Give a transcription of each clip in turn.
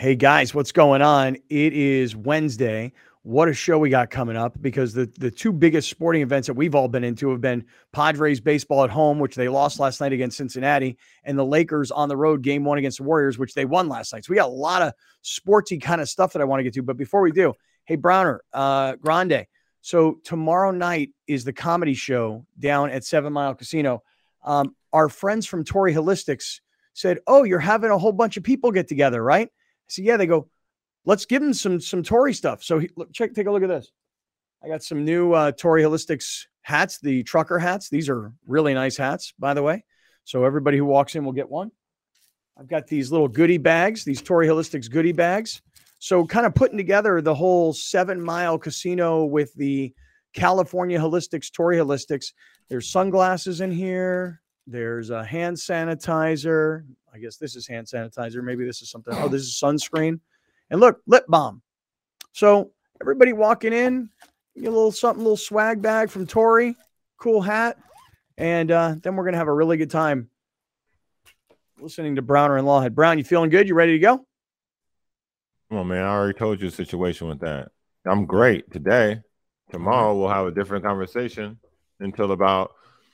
Hey guys, what's going on? It is Wednesday. What a show we got coming up, because the two biggest sporting events that we've all been into have been Padres baseball at home, which they lost last night against Cincinnati, and the Lakers on the road game one against the Warriors, which they won last night. So we got a lot of sporty kind of stuff that I want to get to. But before we do, hey Browner, Grande. So tomorrow night is the comedy show down at 7 Mile Casino. Our friends from Tory Holistics said, "Oh, you're having a whole bunch of people get together, right?" I said, "Yeah." They go, "Let's give them some Tory stuff." So take a look at this. I got some new Tory Holistics hats, the trucker hats. These are really nice hats, by the way. So everybody who walks in will get one. I've got these little goodie bags, these Tory Holistics goodie bags. So kind of putting together the whole 7 Mile Casino with the California Holistics, Tory Holistics. There's sunglasses in here. There's a hand sanitizer. I guess this is hand sanitizer. Maybe this is something. Oh, this is sunscreen. And look, lip balm. So everybody walking in, get a little something, little swag bag from Tory, cool hat. And then we're going to have a really good time listening to Browner and Lawhead. Brown, you feeling good? You ready to go? Come on, man. I already told you the situation with that. I'm great today. Tomorrow we'll have a different conversation until about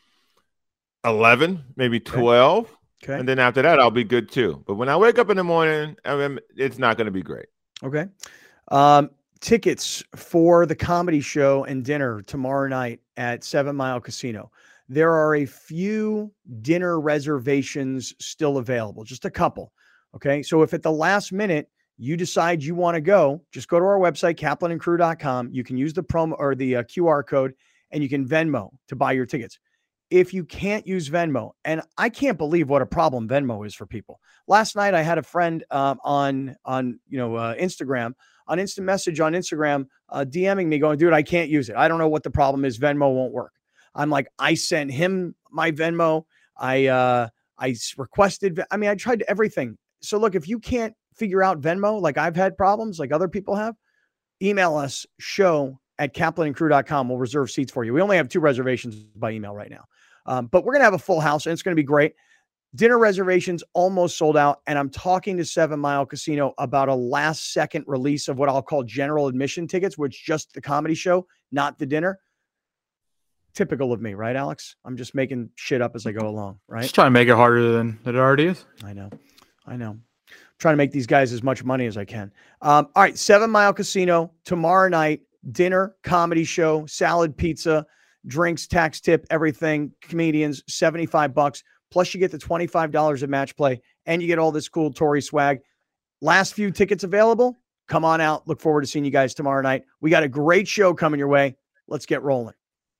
11, maybe 12. Okay. And then after that, I'll be good too. But when I wake up in the morning, it's not going to be great. Okay. Tickets for the comedy show and dinner tomorrow night at 7 Mile Casino. There are a few dinner reservations still available, just a couple. Okay. So if at the last minute you decide you want to go, just go to our website, kaplanandcrew.com. You can use the promo or the QR code, and you can Venmo to buy your tickets. If you can't use Venmo, and I can't believe what a problem Venmo is for people. Last night, I had a friend on Instagram, on instant message on Instagram, DMing me going, "Dude, I can't use it. I don't know what the problem is. Venmo won't work." I'm like, I sent him my Venmo. I requested. I tried everything. So look, if you can't figure out Venmo, like I've had problems, like other people have, email us, show@kaplanandcrew.com. We'll reserve seats for you. We only have 2 reservations by email right now. But we're going to have a full house, and it's going to be great. Dinner reservations almost sold out, and I'm talking to 7 Mile Casino about a last-second release of what I'll call general admission tickets, which just the comedy show, not the dinner. Typical of me, right, Alex? I'm just making shit up as I go along, right? Just trying to make it harder than it already is. I know. Trying to make these guys as much money as I can. All right, 7 Mile Casino, tomorrow night, dinner, comedy show, salad, pizza, drinks, tax tip, everything, comedians, $75. Plus you get the $25 of match play, and you get all this cool Tory swag. Last few tickets available. Come on out. Look forward to seeing you guys tomorrow night. We got a great show coming your way. Let's get rolling.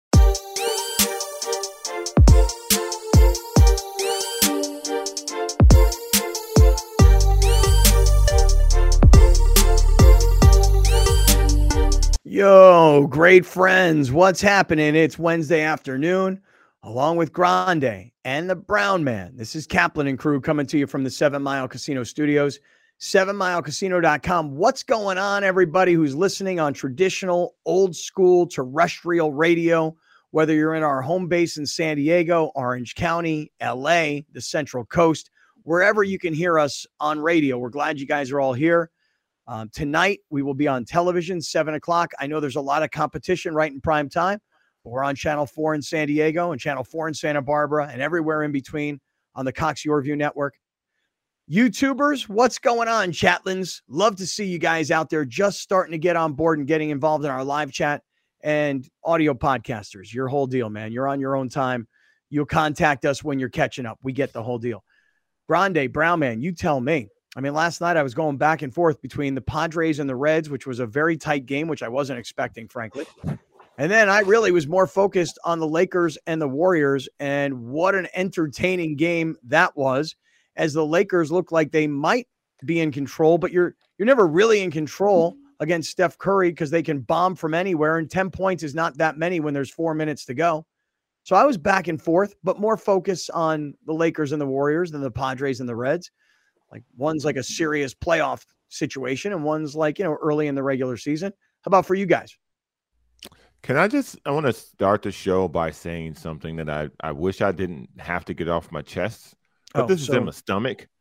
Yo, great friends. What's happening? It's Wednesday afternoon, along with Grande and the Brown Man. This is Kaplan and Crew coming to you from the 7 Mile Casino Studios, 7milecasino.com. What's going on, everybody who's listening on traditional, old school, terrestrial radio, whether you're in our home base in San Diego, Orange County, LA, the Central Coast, wherever you can hear us on radio. We're glad you guys are all here. Tonight, we will be on television, 7 o'clock. I know there's a lot of competition right in prime time, but we're on Channel 4 in San Diego and Channel 4 in Santa Barbara and everywhere in between on the Cox Yorview Network. YouTubers, what's going on, chatlins? Love to see you guys out there just starting to get on board and getting involved in our live chat. And audio podcasters, your whole deal, man. You're on your own time. You'll contact us when you're catching up. We get the whole deal. Grande, Brown Man, you tell me. Last night I was going back and forth between the Padres and the Reds, which was a very tight game, which I wasn't expecting, frankly. And then I really was more focused on the Lakers and the Warriors, and what an entertaining game that was, as the Lakers look like they might be in control, but you're never really in control against Steph Curry because they can bomb from anywhere, and 10 points is not that many when there's 4 minutes to go. So I was back and forth, but more focus on the Lakers and the Warriors than the Padres and the Reds. Like one's like a serious playoff situation, and one's like, early in the regular season. How about for you guys? I want to start the show by saying something that I wish I didn't have to get off my chest, but this is in my stomach.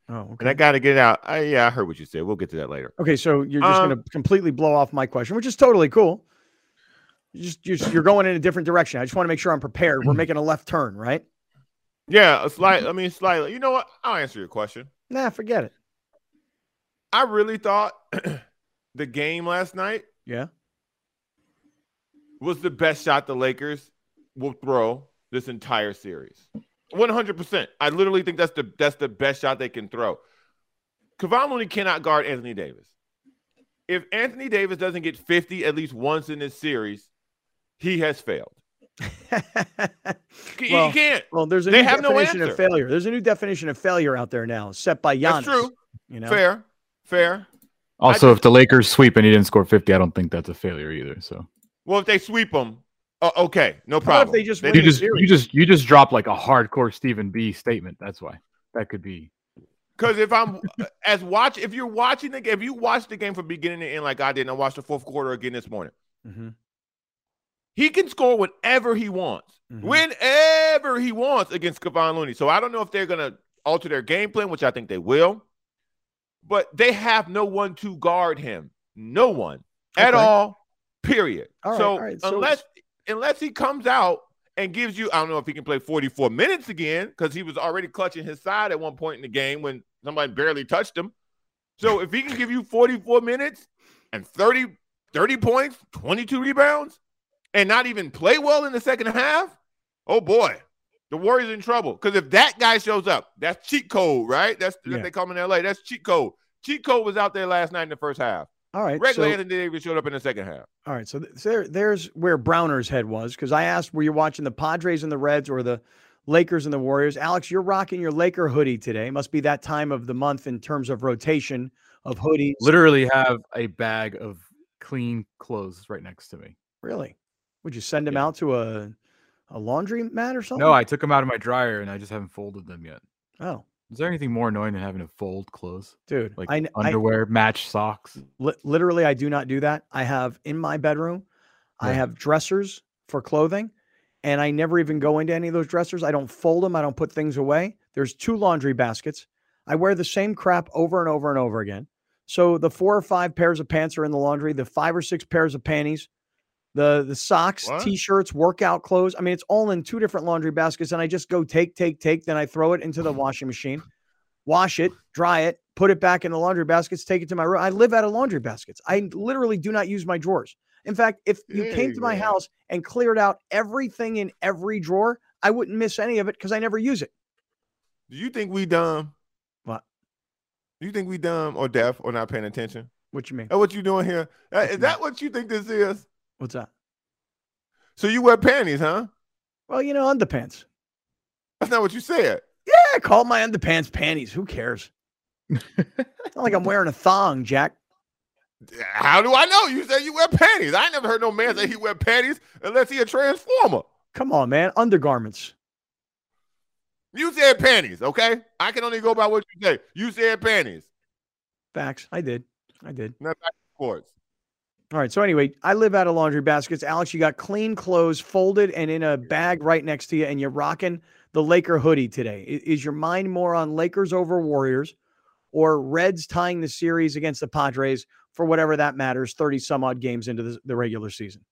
Oh, okay. And I got to get it out. Yeah, I heard what you said. We'll get to that later. Okay, so you're just going to completely blow off my question, which is totally cool. You're going in a different direction. I just want to make sure I'm prepared. We're making a left turn, right? Yeah, slightly. You know what? I'll answer your question. Nah, forget it. I really thought the game last night was the best shot the Lakers will throw this entire series. 100%. I literally think that's the best shot they can throw. Kevon Looney cannot guard Anthony Davis. If Anthony Davis doesn't get 50 at least once in this series, he has failed. He can't. Well, there's a new definition of failure. There's a new definition of failure out there now, set by Giannis. That's true. You know? Fair. Also, if the Lakers sweep and he didn't score 50, I don't think that's a failure either. So, well, if they sweep them, okay, no problem. If they just win you just dropped like a hardcore Stephen B statement. That's why that could be. Because if you watch the game from beginning to end like I did, and I watched the fourth quarter again this morning, he can score whenever he wants, whenever he wants against Kevon Looney. So I don't know if they're going to alter their game plan, which I think they will, but they have no one to guard him, no one at all. Period. All right. Unless he comes out and gives you, I don't know if he can play 44 minutes again because he was already clutching his side at one point in the game when somebody barely touched him. So if he can give you 44 minutes and 30 points, 22 rebounds, and not even play well in the second half, oh boy, the Warriors in trouble. Because if that guy shows up, that's cheat code, right? That's what they call him in LA. That's cheat code. Cheat code was out there last night in the first half. All right. Regular Anthony Davis showed up in the second half. All right. So there's where Browner's head was, because I asked, were you watching the Padres and the Reds or the Lakers and the Warriors? Alex, you're rocking your Laker hoodie today. Must be that time of the month in terms of rotation of hoodies. Literally have a bag of clean clothes right next to me. Really? Would you send them out to a laundry mat or something? No, I took them out of my dryer and I just haven't folded them yet. Oh. Is there anything more annoying than having to fold clothes? Dude, like underwear, match socks? Literally, I do not do that. I have in my bedroom, I have dressers for clothing, and I never even go into any of those dressers. I don't fold them. I don't put things away. There's 2 laundry baskets. I wear the same crap over and over and over again. So the 4 or 5 pairs of pants are in the laundry, the 5 or 6 pairs of panties, the socks, T-shirts, workout clothes. I mean, it's all in 2 different laundry baskets, and I just go take. Then I throw it into the washing machine, wash it, dry it, put it back in the laundry baskets, take it to my room. I live out of laundry baskets. I literally do not use my drawers. In fact, if you came to my house and cleared out everything in every drawer, I wouldn't miss any of it because I never use it. Do you think we dumb? What? Do you think we dumb or deaf or not paying attention? What you mean? What you doing here? Is that what you think this is? What's that? So you wear panties, huh? Well, underpants. That's not what you said. Yeah, call my underpants panties. Who cares? It's not like I'm wearing a thong, Jack. How do I know? You said you wear panties. I never heard no man say he wear panties unless he a transformer. Come on, man. Undergarments. You said panties, okay? I can only go by what you say. You said panties. Facts. I did. Not back to sports. All right. So anyway, I live out of laundry baskets. Alex, you got clean clothes folded and in a bag right next to you, and you're rocking the Laker hoodie today. Is your mind more on Lakers over Warriors or Reds tying the series against the Padres for whatever that matters, 30 some odd games into the regular season?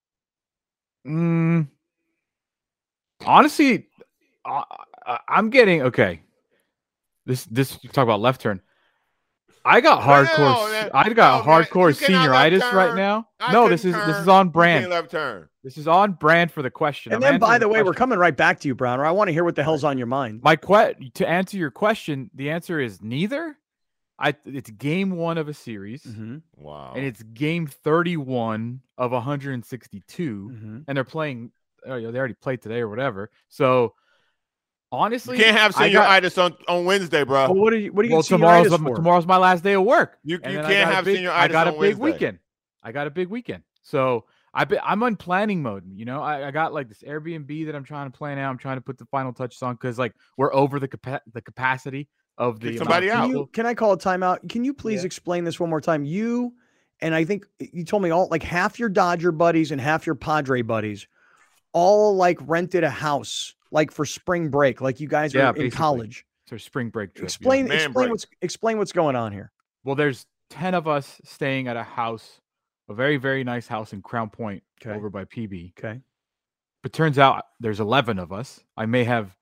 Honestly, I'm getting okay. This you talk about left turn. I got hardcore senioritis right now. No, this is on brand. Left turn. This is on brand for the question. And then, by the way, we're coming right back to you, Browner. I want to hear what the hell's on your mind. To answer your question, the answer is neither. It's game 1 of a series. Wow. And it's game 31 of 162. And they're playing. They already played today or whatever. So. Honestly, you can't have senioritis on Wednesday, bro. Well, what are you tomorrow's my last day of work. You can't have senioritis. I got a big weekend. So I'm on planning mode. I got like this Airbnb that I'm trying to plan out. I'm trying to put the final touches on because like we're over the capacity of the somebody out. Can I call a timeout? Can you please explain this one more time? You and I think you told me all like half your Dodger buddies and half your Padre buddies all like rented a house. Like for spring break, like you guys are in college. for spring break trip. Explain break. explain what's going on here. Well, there's 10 of us staying at a house, a very, very nice house in Crown Point over by PB. Okay. But turns out there's 11 of us. I may have,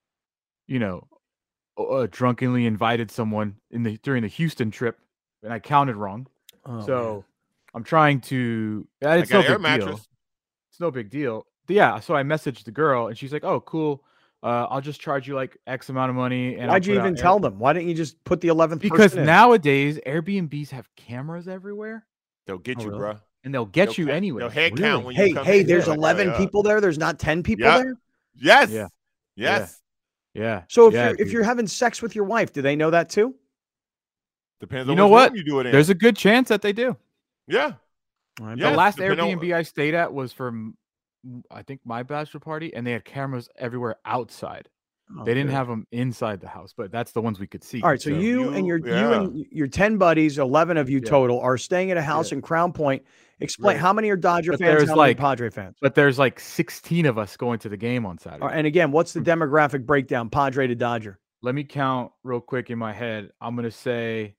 drunkenly invited someone during the Houston trip, and I counted wrong. Oh, so man. I'm trying to. It's no big deal. It's no big deal. Yeah. So I messaged the girl, and she's like, "Oh, cool. I'll just charge you like X amount of money." And why'd you even tell them? Why didn't you just put the 11th? Because nowadays Airbnbs have cameras everywhere. They'll get you, bro. And they'll get you anyway. They'll head count when you come hey, in. there's 11 people there. There's not 10 people there. Yes. Yeah. Yes. Yeah. So if you're having sex with your wife, do they know that too? Depends on what room you do it in. There's a good chance that they do. Yeah. The last Airbnb I stayed at was from, I think, my bachelor party, and they had cameras everywhere outside. They didn't have them inside the house, but that's the ones we could see. All right, so you and your 10 buddies, 11 of you total, are staying at a house in Crown Point. Explain how many are Dodger fans, how many Padre fans? But there's like 16 of us going to the game on Saturday. And again, what's the demographic breakdown, Padre to Dodger? Let me count real quick in my head. I'm going to say,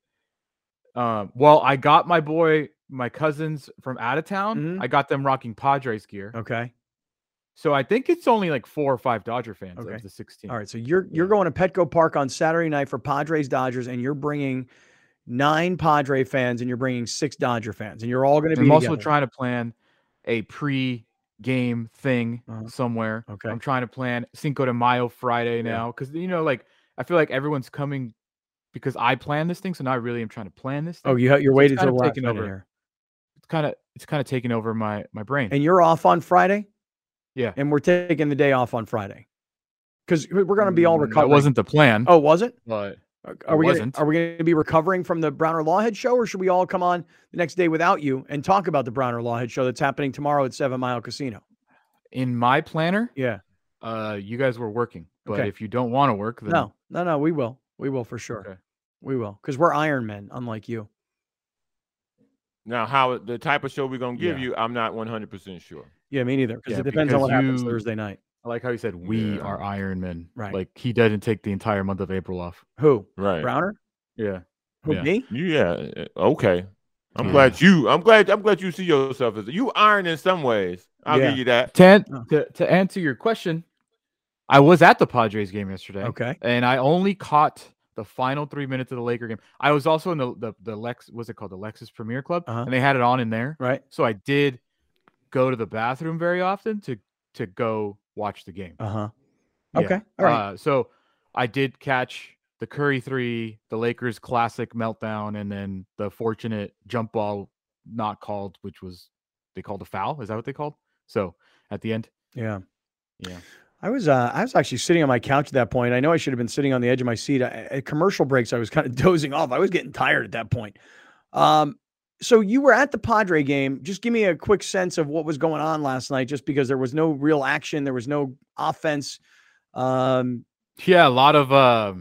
I got my cousins from out of town. Mm-hmm. I got them rocking Padres gear. Okay. So I think it's only like 4 or 5 Dodger fans of the 16. All right, so you're going to Petco Park on Saturday night for Padres Dodgers, and you're bringing 9 Padre fans, and you're bringing 6 Dodger fans, and you're all going to be I'm together. Also trying to plan a pre-game thing somewhere. Okay. I'm trying to plan Cinco de Mayo Friday now because, I feel like everyone's coming because I plan this thing, so now I really am trying to plan this thing. Oh, you're waiting until last minute here. It's kind of taking over my brain. And you're off on Friday? Yeah. And we're taking the day off on Friday because we're going to be all recovering. That wasn't the plan. Oh, was it? But are we going to be recovering from the Browner Lawhead show, or should we all come on the next day without you and talk about the Browner Lawhead show that's happening tomorrow at 7 Mile Casino? In my planner, you guys were working, but if you don't want to work, then no, we will for sure. Okay. We will, because we're Iron Men, unlike you. Now, how the type of show we're going to give you, I'm not 100% sure. Yeah, me neither, because it depends on what happens Thursday night. I like how you said we are Iron Men. Right. Like he doesn't take the entire month of April off. Who? Right. Browner? Yeah. Who, me? Yeah. Okay. I'm glad you see yourself as you iron in some ways. I'll give you that. To answer your question, I was at the Padres game yesterday. Okay. And I only caught the final 3 minutes of the Laker game. I was also in the Lex, what's it called? The Lexus Premier Club. And they had it on in there. Right. So I did go to the bathroom very often to go watch the game. Okay. All right. So I did catch the Curry 3, the Lakers classic meltdown, and then the fortunate jump ball not called, which was they called a foul. Is that what they called? So at the end. Yeah. I was actually sitting on my couch at that point. I know I should have been sitting on the edge of my seat. At commercial breaks, I was kind of dozing off. I was getting tired at that point. So you were at the Padre game. Just give me a quick sense of what was going on last night, just because there was no real action. There was no offense. A lot of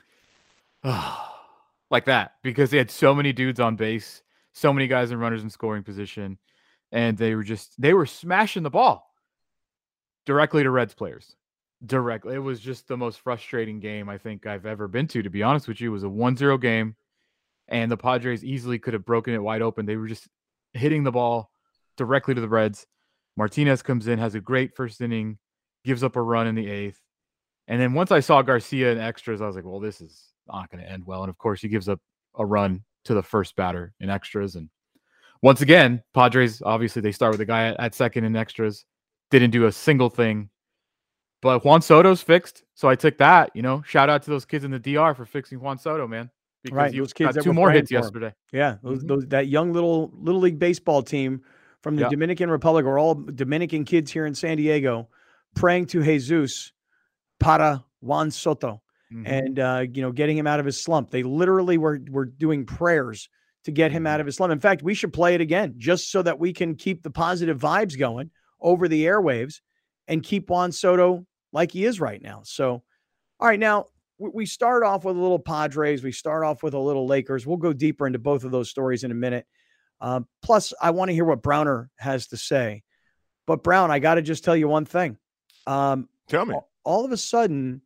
like that, because they had so many dudes on base, so many guys and runners in scoring position, and they were smashing the ball directly to Reds players. Directly. It was just the most frustrating game I think I've ever been to be honest with you. It was a 1-0 game. And the Padres easily could have broken it wide open. They were just hitting the ball directly to the Reds. Martinez comes in, has a great first inning, gives up a run in the 8th. And then once I saw Garcia in extras, I was like, well, this is not going to end well. And of course, he gives up a run to the first batter in extras. And once again, Padres, obviously, they start with a guy at second in extras. Didn't do a single thing. But Juan Soto's fixed. So I took that, shout out to those kids in the DR for fixing Juan Soto, man. Because those kids got 2 more hits yesterday. Yeah, that young little league baseball team from the Dominican Republic are all Dominican kids here in San Diego, praying to Jesus para Juan Soto, and getting him out of his slump. They literally were doing prayers to get him out of his slump. In fact, we should play it again just so that we can keep the positive vibes going over the airwaves and keep Juan Soto like he is right now. So, all right, now. We start off with a little Padres. We start off with a little Lakers. We'll go deeper into both of those stories in a minute. Plus, I want to hear what Browner has to say. But, Brown, I got to just tell you one thing. Tell me. All of a sudden,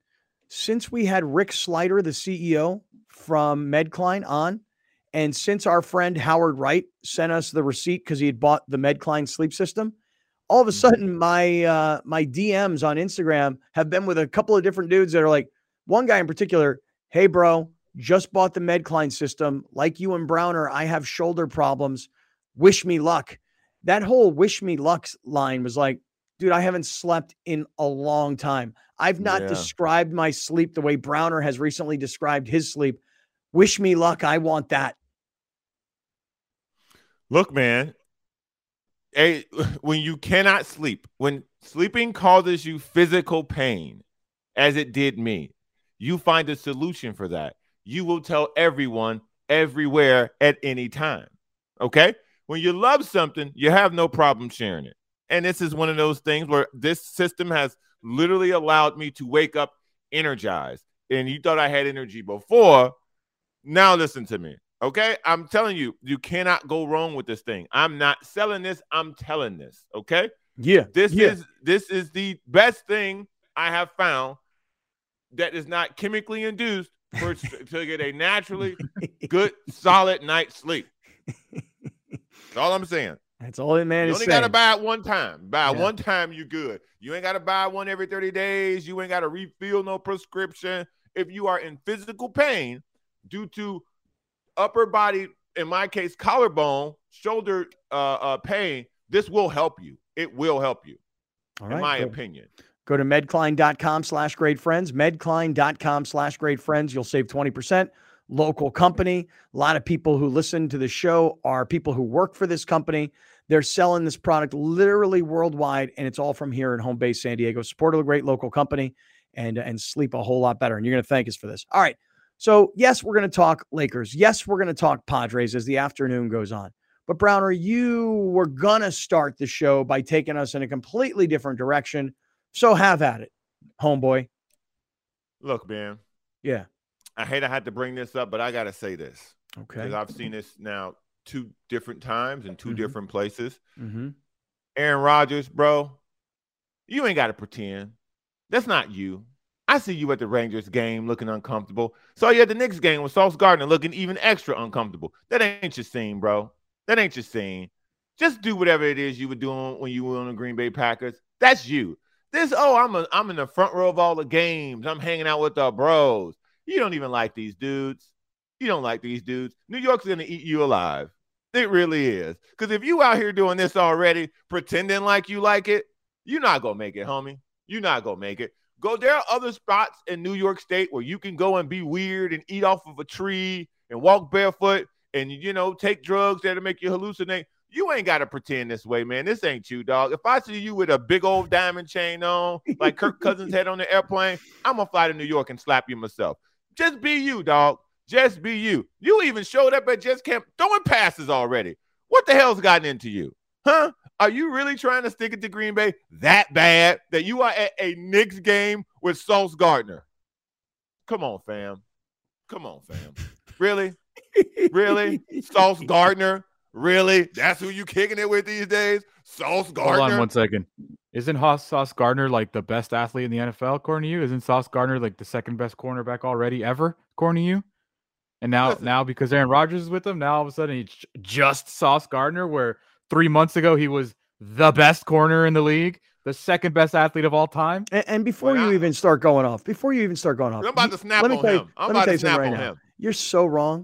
since we had Rick Slider, the CEO from Medcline on, and since our friend Howard Wright sent us the receipt because he had bought the Medcline sleep system, all of a sudden my my DMs on Instagram have been with a couple of different dudes that are like, one guy in particular, hey bro, just bought the Medcline system. Like you and Browner, I have shoulder problems. Wish me luck. That whole wish me luck line was like, dude, I haven't slept in a long time. I've not described my sleep the way Browner has recently described his sleep. Wish me luck. I want that. Look, man, when you cannot sleep, when sleeping causes you physical pain, as it did me, you find a solution for that. You will tell everyone, everywhere, at any time. Okay? When you love something, you have no problem sharing it. And this is one of those things where this system has literally allowed me to wake up energized. And you thought I had energy before. Now listen to me. Okay? I'm telling you, you cannot go wrong with this thing. I'm not selling this. I'm telling this. Okay? Yeah. This is the best thing I have found that is not chemically induced to get a naturally good, solid night's sleep. That's all I'm saying. That's all that man you is saying. You only got to buy it one time. Buy it one time, you good. You ain't got to buy one every 30 days. You ain't got to refill no prescription. If you are in physical pain due to upper body, in my case, collarbone, shoulder pain, this will help you. It will help you, in my opinion. Go to medcline.com/greatfriends, medcline.com/greatfriends. You'll save 20%. Local company. A lot of people who listen to the show are people who work for this company. They're selling this product literally worldwide, and it's all from here in home base San Diego. Support a great local company and sleep a whole lot better. And you're going to thank us for this. All right. So, yes, we're going to talk Lakers. Yes, we're going to talk Padres as the afternoon goes on. But, Browner, you were going to start the show by taking us in a completely different direction. So have at it, homeboy. Look, man. Yeah. I hate I had to bring this up, but I got to say this. Okay. Because I've seen this now 2 different times in 2 different places. Mm-hmm. Aaron Rodgers, bro, you ain't got to pretend. That's not you. I see you at the Rangers game looking uncomfortable. Saw you at the Knicks game with Sauce Gardner looking even extra uncomfortable. That ain't your scene, bro. That ain't your scene. Just do whatever it is you were doing when you were on the Green Bay Packers. That's you. I'm in the front row of all the games. I'm hanging out with the bros. You don't even like these dudes. You don't like these dudes. New York's going to eat you alive. It really is. Because if you out here doing this already, pretending like you like it, you're not going to make it, homie. You're not going to make it. There are other spots in New York State where you can go and be weird and eat off of a tree and walk barefoot and, take drugs that'll make you hallucinate. You ain't got to pretend this way, man. This ain't you, dog. If I see you with a big old diamond chain on, like Kirk Cousins had on the airplane, I'm going to fly to New York and slap you myself. Just be you, dog. Just be you. You even showed up at Just Camp throwing passes already. What the hell's gotten into you? Huh? Are you really trying to stick it to Green Bay that bad that you are at a Knicks game with Sauce Gardner? Come on, fam. Come on, fam. Really? Really? Sauce Gardner? Really? That's who you kicking it with these days? Sauce Gardner? Hold on 1 second. Isn't Sauce Gardner like the best athlete in the NFL, according to you? Isn't Sauce Gardner like the second best cornerback already ever, according to you? And now because Aaron Rodgers is with him, now all of a sudden he's just Sauce Gardner, where 3 months ago he was the best corner in the league, the second best athlete of all time. And before you even start going off, I'm about to snap on him. I'm about to snap on him. You're so wrong.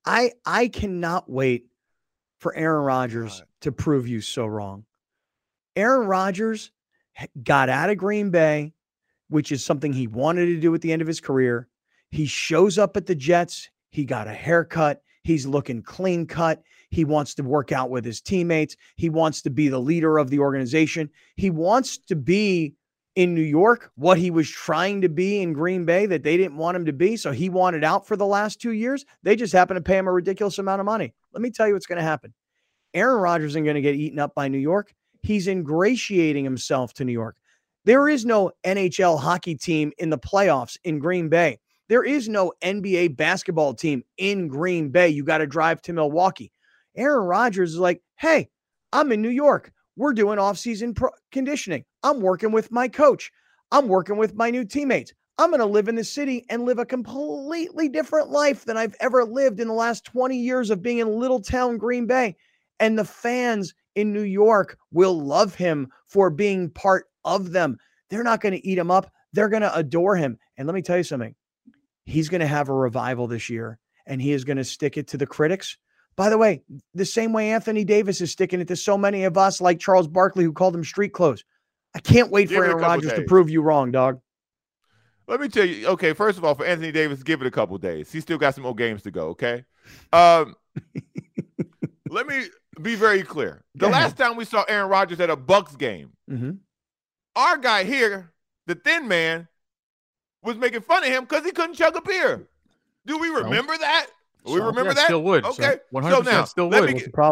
I cannot wait for Aaron Rodgers to prove you so wrong. Aaron Rodgers got out of Green Bay, which is something he wanted to do at the end of his career. He shows up at the Jets. He got a haircut. He's looking clean cut. He wants to work out with his teammates. He wants to be the leader of the organization. He wants to be in New York what he was trying to be in Green Bay that they didn't want him to be. So he wanted out for the last 2 years. They just happened to pay him a ridiculous amount of money. Let me tell you what's going to happen. Aaron Rodgers isn't going to get eaten up by New York. He's ingratiating himself to New York. There is no NHL hockey team in the playoffs in Green Bay. There is no NBA basketball team in Green Bay. You got to drive to Milwaukee. Aaron Rodgers is like, hey, I'm in New York. We're doing off-season conditioning. I'm working with my coach. I'm working with my new teammates. I'm going to live in the city and live a completely different life than I've ever lived in the last 20 years of being in little town Green Bay. And the fans in New York will love him for being part of them. They're not going to eat him up. They're going to adore him. And let me tell you something. He's going to have a revival this year, and he is going to stick it to the critics. By the way, the same way Anthony Davis is sticking it to so many of us, like Charles Barkley, who called him street clothes. I can't wait for Aaron Rodgers to prove you wrong, dog. Let me tell you, okay, first of all, for Anthony Davis, give it a couple days. He's still got some more games to go, okay? Let me be very clear. The last time we saw Aaron Rodgers at a Bucs game, our guy here, the thin man, was making fun of him because he couldn't chug a beer. Do we remember that? We remember that? Still would. Okay. 100% so now, still would.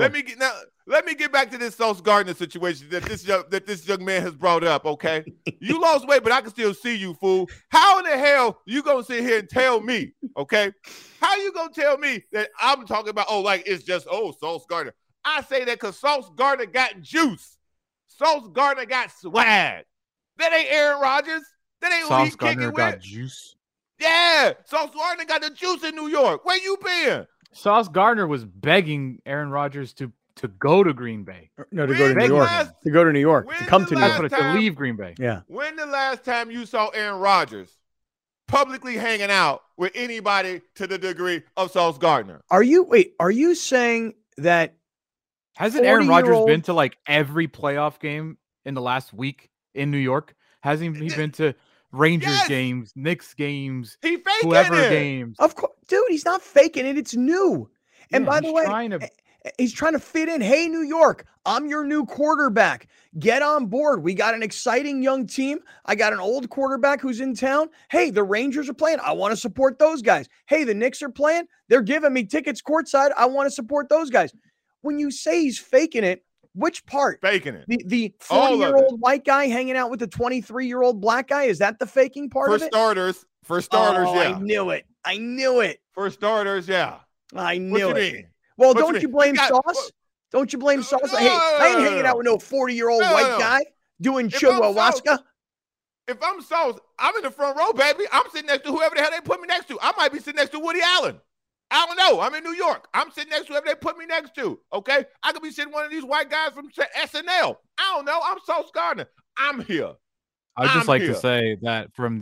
Let me get back to this Sauce Gardner situation that this young man has brought up, okay? You lost weight, but I can still see you, fool. How in the hell you gonna sit here and tell me, okay? How you gonna tell me that I'm talking about, it's just, Sauce Gardner? I say that because Sauce Gardner got juice. Sauce Gardner got swag. That ain't Aaron Rodgers. That ain't who he's kicking with. Sauce Gardner got juice. Yeah, Sauce Gardner got the juice in New York. Where you been? Sauce Gardner was begging Aaron Rodgers to go to Green Bay. No, to go to New York. To go to New York. To come to New York. To leave Green Bay. Yeah. When the last time you saw Aaron Rodgers publicly hanging out with anybody to the degree of Sauce Gardner? Are you saying that hasn't Aaron Rodgers been to like every playoff game in the last week in New York? Hasn't he been to Rangers games, Knicks games, whoever games? Of course, dude, he's not faking it. It's new. And by the way, he's trying to fit in. Hey, New York, I'm your new quarterback. Get on board. We got an exciting young team. I got an old quarterback who's in town. Hey, the Rangers are playing. I want to support those guys. Hey, the Knicks are playing. They're giving me tickets courtside. I want to support those guys. When you say he's faking it, which part? Faking it. The 40-year-old white guy hanging out with the 23-year-old black guy? Is that the faking part of it? For starters, yeah. I knew it. For starters, yeah. I knew it. Mean? Well, don't you blame Sauce? Don't you blame Sauce? Hey, I ain't hanging out with no 40-year-old white guy doing ayahuasca. If I'm Sauce, I'm in the front row, baby. I'm sitting next to whoever the hell they put me next to. I might be sitting next to Woody Allen. I don't know. I'm in New York. I'm sitting next to whoever they put me next to. Okay? I could be sitting one of these white guys from SNL. I don't know. I'm Sauce Gardner. I'm here. I'd just like to say that from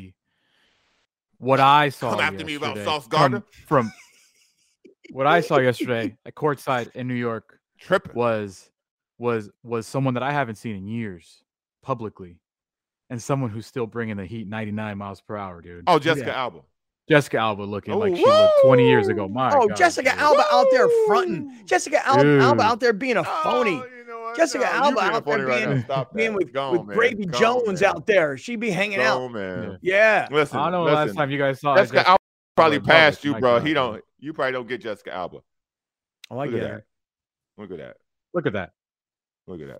what I saw Come after me about Sauce Gardner. From what I saw yesterday at courtside in New York was someone that I haven't seen in years publicly, and someone who's still bringing the heat 99 miles per hour, dude. Oh, Jessica Alba. Jessica Alba looking like she looked 20 years ago. My God, Jessica Alba out there fronting. Jessica Alba out there being a phony. Jessica Alba out there being with Gravy Jones out there. She'd be hanging out. Man. Yeah. Listen, I don't know last time you guys saw Jessica Alba probably passed you, bro. You probably don't get Jessica Alba. Oh, I get it. Look at that. Look at that. Look at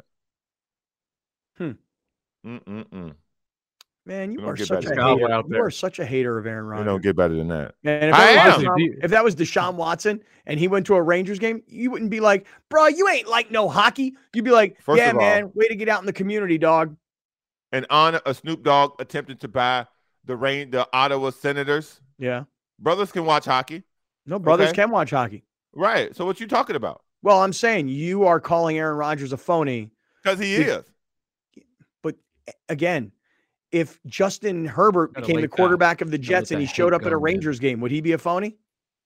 that. Man, you are such a hater. You are such a hater of Aaron Rodgers. You don't get better than that. Man, if that was Deshaun Watson and he went to a Rangers game, you wouldn't be like, bro, you ain't like no hockey. You'd be like, man, way to get out in the community, dog. And on a Snoop Dogg attempted to buy the Ottawa Senators. Yeah. Brothers can watch hockey. No, brothers can watch hockey. Right. So what you talking about? Well, I'm saying you are calling Aaron Rodgers a phony. Because he is. But again, if Justin Herbert became the quarterback of the Jets and he showed up at a Rangers game, would he be a phony?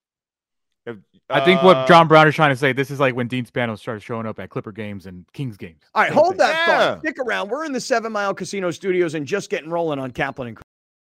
I think what John Brown is trying to say, this is like when Dean Spanos started showing up at Clipper games and Kings games. All right, hold that thought. Stick around. We're in the 7 Mile Casino Studios and just getting rolling on Kaplan and Crew.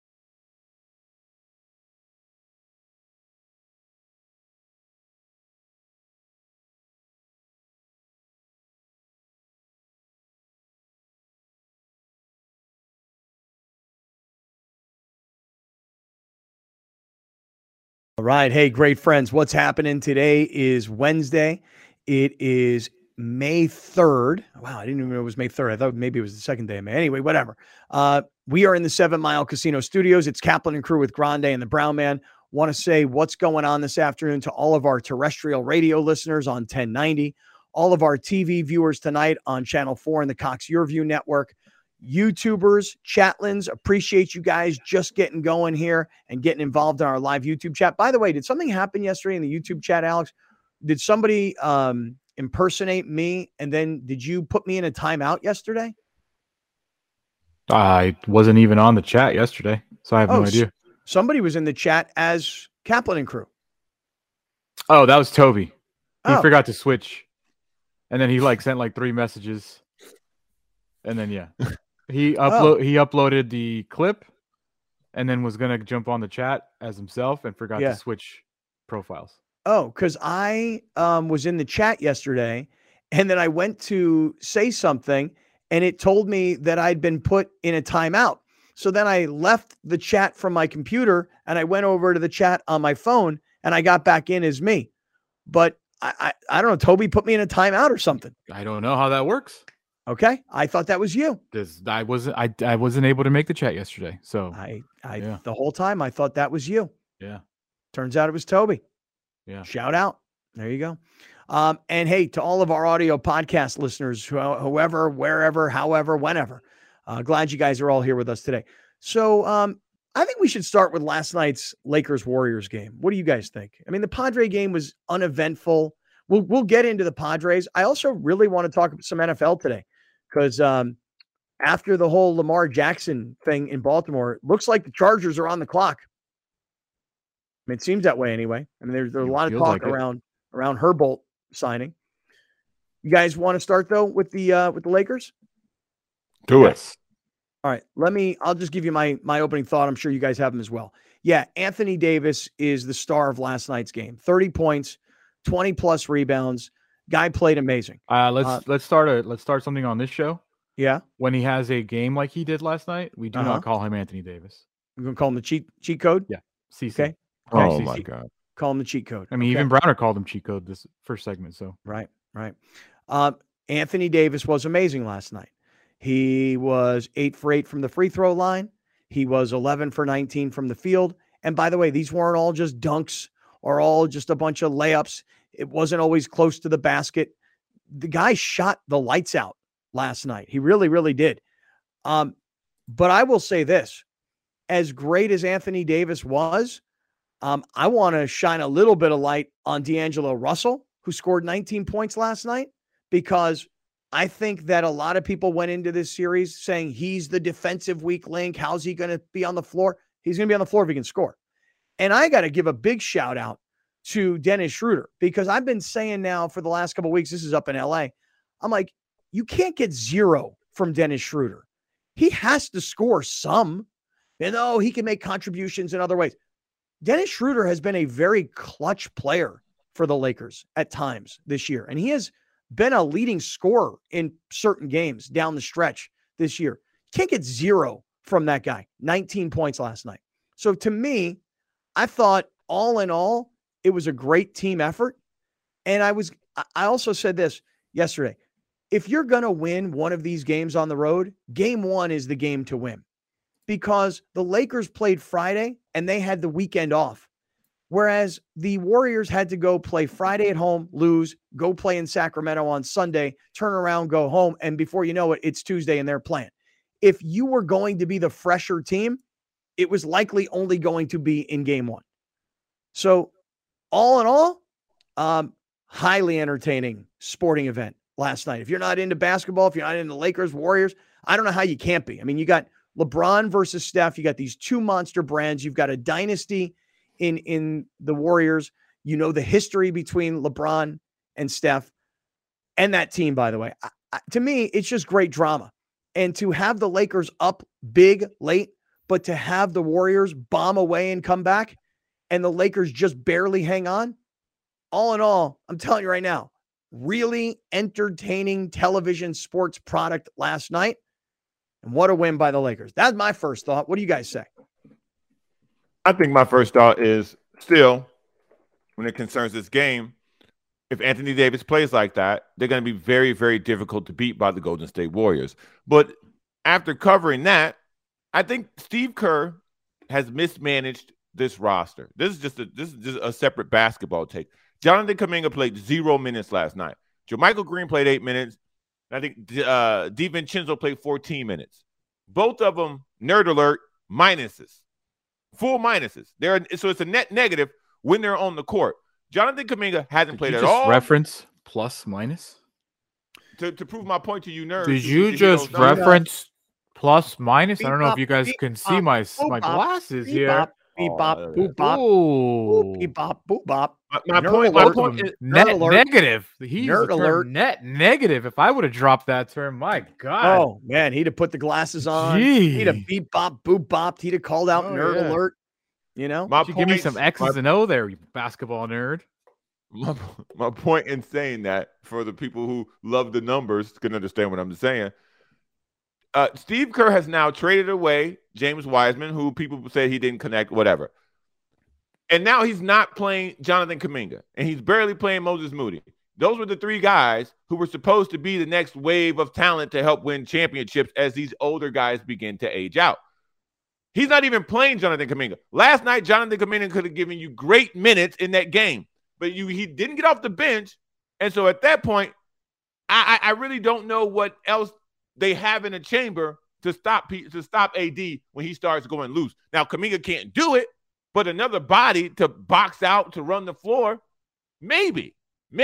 All right. Hey, great friends. What's happening today is Wednesday. It is May 3rd. Wow, I didn't even know it was May 3rd. I thought maybe it was the second day of May. Anyway, whatever. We are in the 7 Mile Casino Studios. It's Kaplan and Crew with Grande and the Brown Man. Want to say what's going on this afternoon to all of our terrestrial radio listeners on 1090, all of our TV viewers tonight on Channel 4 and the Cox Your View Network. YouTubers, chatlins, appreciate you guys just getting going here and getting involved in our live YouTube chat. By the way, did something happen yesterday in the YouTube chat, Alex? Did somebody impersonate me, and then did you put me in a timeout yesterday? I wasn't even on the chat yesterday, so I have no idea. Somebody was in the chat as Kaplan and Crew. Oh, that was Toby. He forgot to switch, and then he sent 3 messages, and then he uploaded the clip, and then was gonna jump on the chat as himself and forgot to switch profiles. Oh, because I was in the chat yesterday, and then I went to say something, and it told me that I'd been put in a timeout. So then I left the chat from my computer, and I went over to the chat on my phone, and I got back in as me. But I don't know, Toby put me in a timeout or something. I don't know how that works. Okay, I thought that was you. I wasn't able to make the chat yesterday, so the whole time I thought that was you. Yeah, turns out it was Toby. Yeah, shout out. There you go. And hey, to all of our audio podcast listeners, whoever, wherever, however, whenever, glad you guys are all here with us today. So I think we should start with last night's Lakers-Warriors game. What do you guys think? I mean, the Padre game was uneventful. We'll get into the Padres. I also really want to talk about some NFL today because after the whole Lamar Jackson thing in Baltimore, it looks like the Chargers are on the clock. I mean, it seems that way anyway. I mean, there's a lot of talk around Herbold signing. You guys want to start though with the Lakers? Do it. All right. I'll just give you my opening thought. I'm sure you guys have them as well. Yeah. Anthony Davis is the star of last night's game. 30 points, 20 plus rebounds. Guy played amazing. Let's start something on this show. Yeah. When he has a game like he did last night, we do not call him Anthony Davis. We're going to call him the cheat code? Yeah. CC. Okay. Oh my God. Call him the cheat code. I mean, even Browner called him cheat code this first segment. So right. Anthony Davis was amazing last night. He was 8 for 8 from the free throw line. He was 11 for 19 from the field. And by the way, these weren't all just dunks or all just a bunch of layups. It wasn't always close to the basket. The guy shot the lights out last night. He really, really did. But I will say this, as great as Anthony Davis was, I want to shine a little bit of light on D'Angelo Russell, who scored 19 points last night, because I think that a lot of people went into this series saying he's the defensive weak link. How's he going to be on the floor? He's going to be on the floor if he can score. And I got to give a big shout out to Dennis Schroeder, because I've been saying now for the last couple of weeks, this is up in LA. I'm like, you can't get 0 from Dennis Schroeder. He has to score some. He can make contributions in other ways. Dennis Schroeder has been a very clutch player for the Lakers at times this year. And he has been a leading scorer in certain games down the stretch this year. Can't get 0 from that guy. 19 points last night. So to me, I thought all in all, it was a great team effort. And I also said this yesterday. If you're going to win one of these games on the road, game 1 is the game to win, because the Lakers played Friday and they had the weekend off. Whereas the Warriors had to go play Friday at home, lose, go play in Sacramento on Sunday, turn around, go home. And before you know it, it's Tuesday and they're playing. If you were going to be the fresher team, it was likely only going to be in game 1. So all in all, highly entertaining sporting event last night. If you're not into basketball, if you're not into Lakers, Warriors, I don't know how you can't be. I mean, you got LeBron versus Steph. You got these two monster brands. You've got a dynasty in the Warriors. You know the history between LeBron and Steph and that team, by the way. To me, it's just great drama. And to have the Lakers up big late, but to have the Warriors bomb away and come back and the Lakers just barely hang on, all in all, I'm telling you right now, really entertaining television sports product last night. And what a win by the Lakers. That's my first thought. What do you guys say? I think my first thought is still, when it concerns this game, if Anthony Davis plays like that, they're going to be very, very difficult to beat by the Golden State Warriors. But after covering that, I think Steve Kerr has mismanaged this roster. This is just a separate basketball take. Jonathan Kuminga played 0 minutes last night. JaMychal Green played 8 minutes. I think DiVincenzo played 14 minutes. Both of them, nerd alert, minuses. Full minuses. So it's a net negative when they're on the court. Jonathan Kuminga hasn't played at all. Reference plus minus? To prove my point to you, nerds. Did you just reference plus minus? I don't know if you guys can see my glasses here. Beep bop, boop bop, boop, beep bop, boop bop. My point is net negative. He's nerd alert. Net negative. If I would have dropped that term, my God. Oh man, he'd have put the glasses on. He'd have beep bop, boop bop. He'd have called out nerd alert. You know, give me some X's and O there, you basketball nerd. My point in saying that, for the people who love the numbers can understand what I'm saying. Steve Kerr has now traded away James Wiseman, who people said he didn't connect, whatever. And now he's not playing Jonathan Kuminga, and he's barely playing Moses Moody. Those were the three guys who were supposed to be the next wave of talent to help win championships as these older guys begin to age out. He's not even playing Jonathan Kuminga. Last night, Jonathan Kuminga could have given you great minutes in that game, but he didn't get off the bench. And so at that point, I really don't know what else they have in the chamber to stop AD when he starts going loose. Now, Kuminga can't do it, but another body to box out, to run the floor, maybe.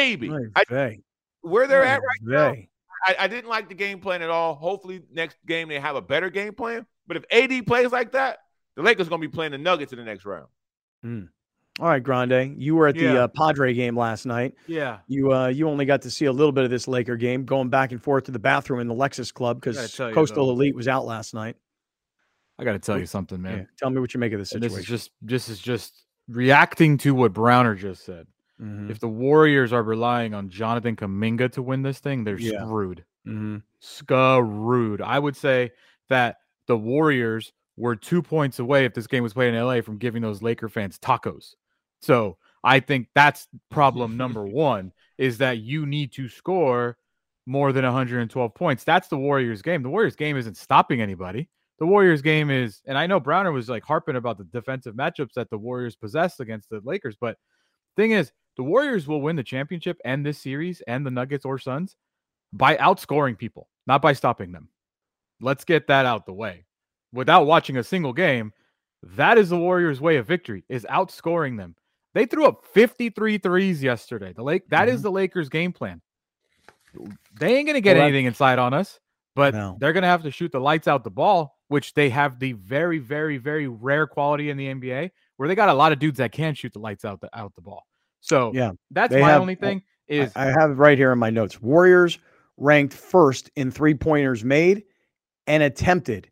Where they're at right now, I didn't like the game plan at all. Hopefully next game they have a better game plan. But if AD plays like that, the Lakers are going to be playing the Nuggets in the next round. All right, Grande, you were at the Padre game last night. Yeah. You only got to see a little bit of this Laker game, going back and forth to the bathroom in the Lexus Club because Coastal Elite was out last night. I got to tell you something, man. Yeah. Tell me what you make of this situation. This is just reacting to what Browner just said. If the Warriors are relying on Jonathan Kuminga to win this thing, they're screwed. Screwed. I would say that the Warriors were 2 points away, if this game was played in LA, from giving those Laker fans tacos. So I think that's problem number one, is that you need to score more than 112 points. That's the Warriors game. The Warriors game isn't stopping anybody. The Warriors game is, and I know Browner was like harping about the defensive matchups that the Warriors possess against the Lakers, but thing is, the Warriors will win the championship and this series and the Nuggets or Suns by outscoring people, not by stopping them. Let's get that out the way. Without watching a single game, that is the Warriors' way of victory, is outscoring them. They threw up 53 threes yesterday. That is the Lakers' game plan. They ain't going to get anything inside on us, but they're going to have to shoot the lights out the ball, which they have the very, very, very rare quality in the NBA where they got a lot of dudes that can shoot the lights out the ball. So that's my only thing. Is I have it right here in my notes. Warriors ranked first in three-pointers made and attempted.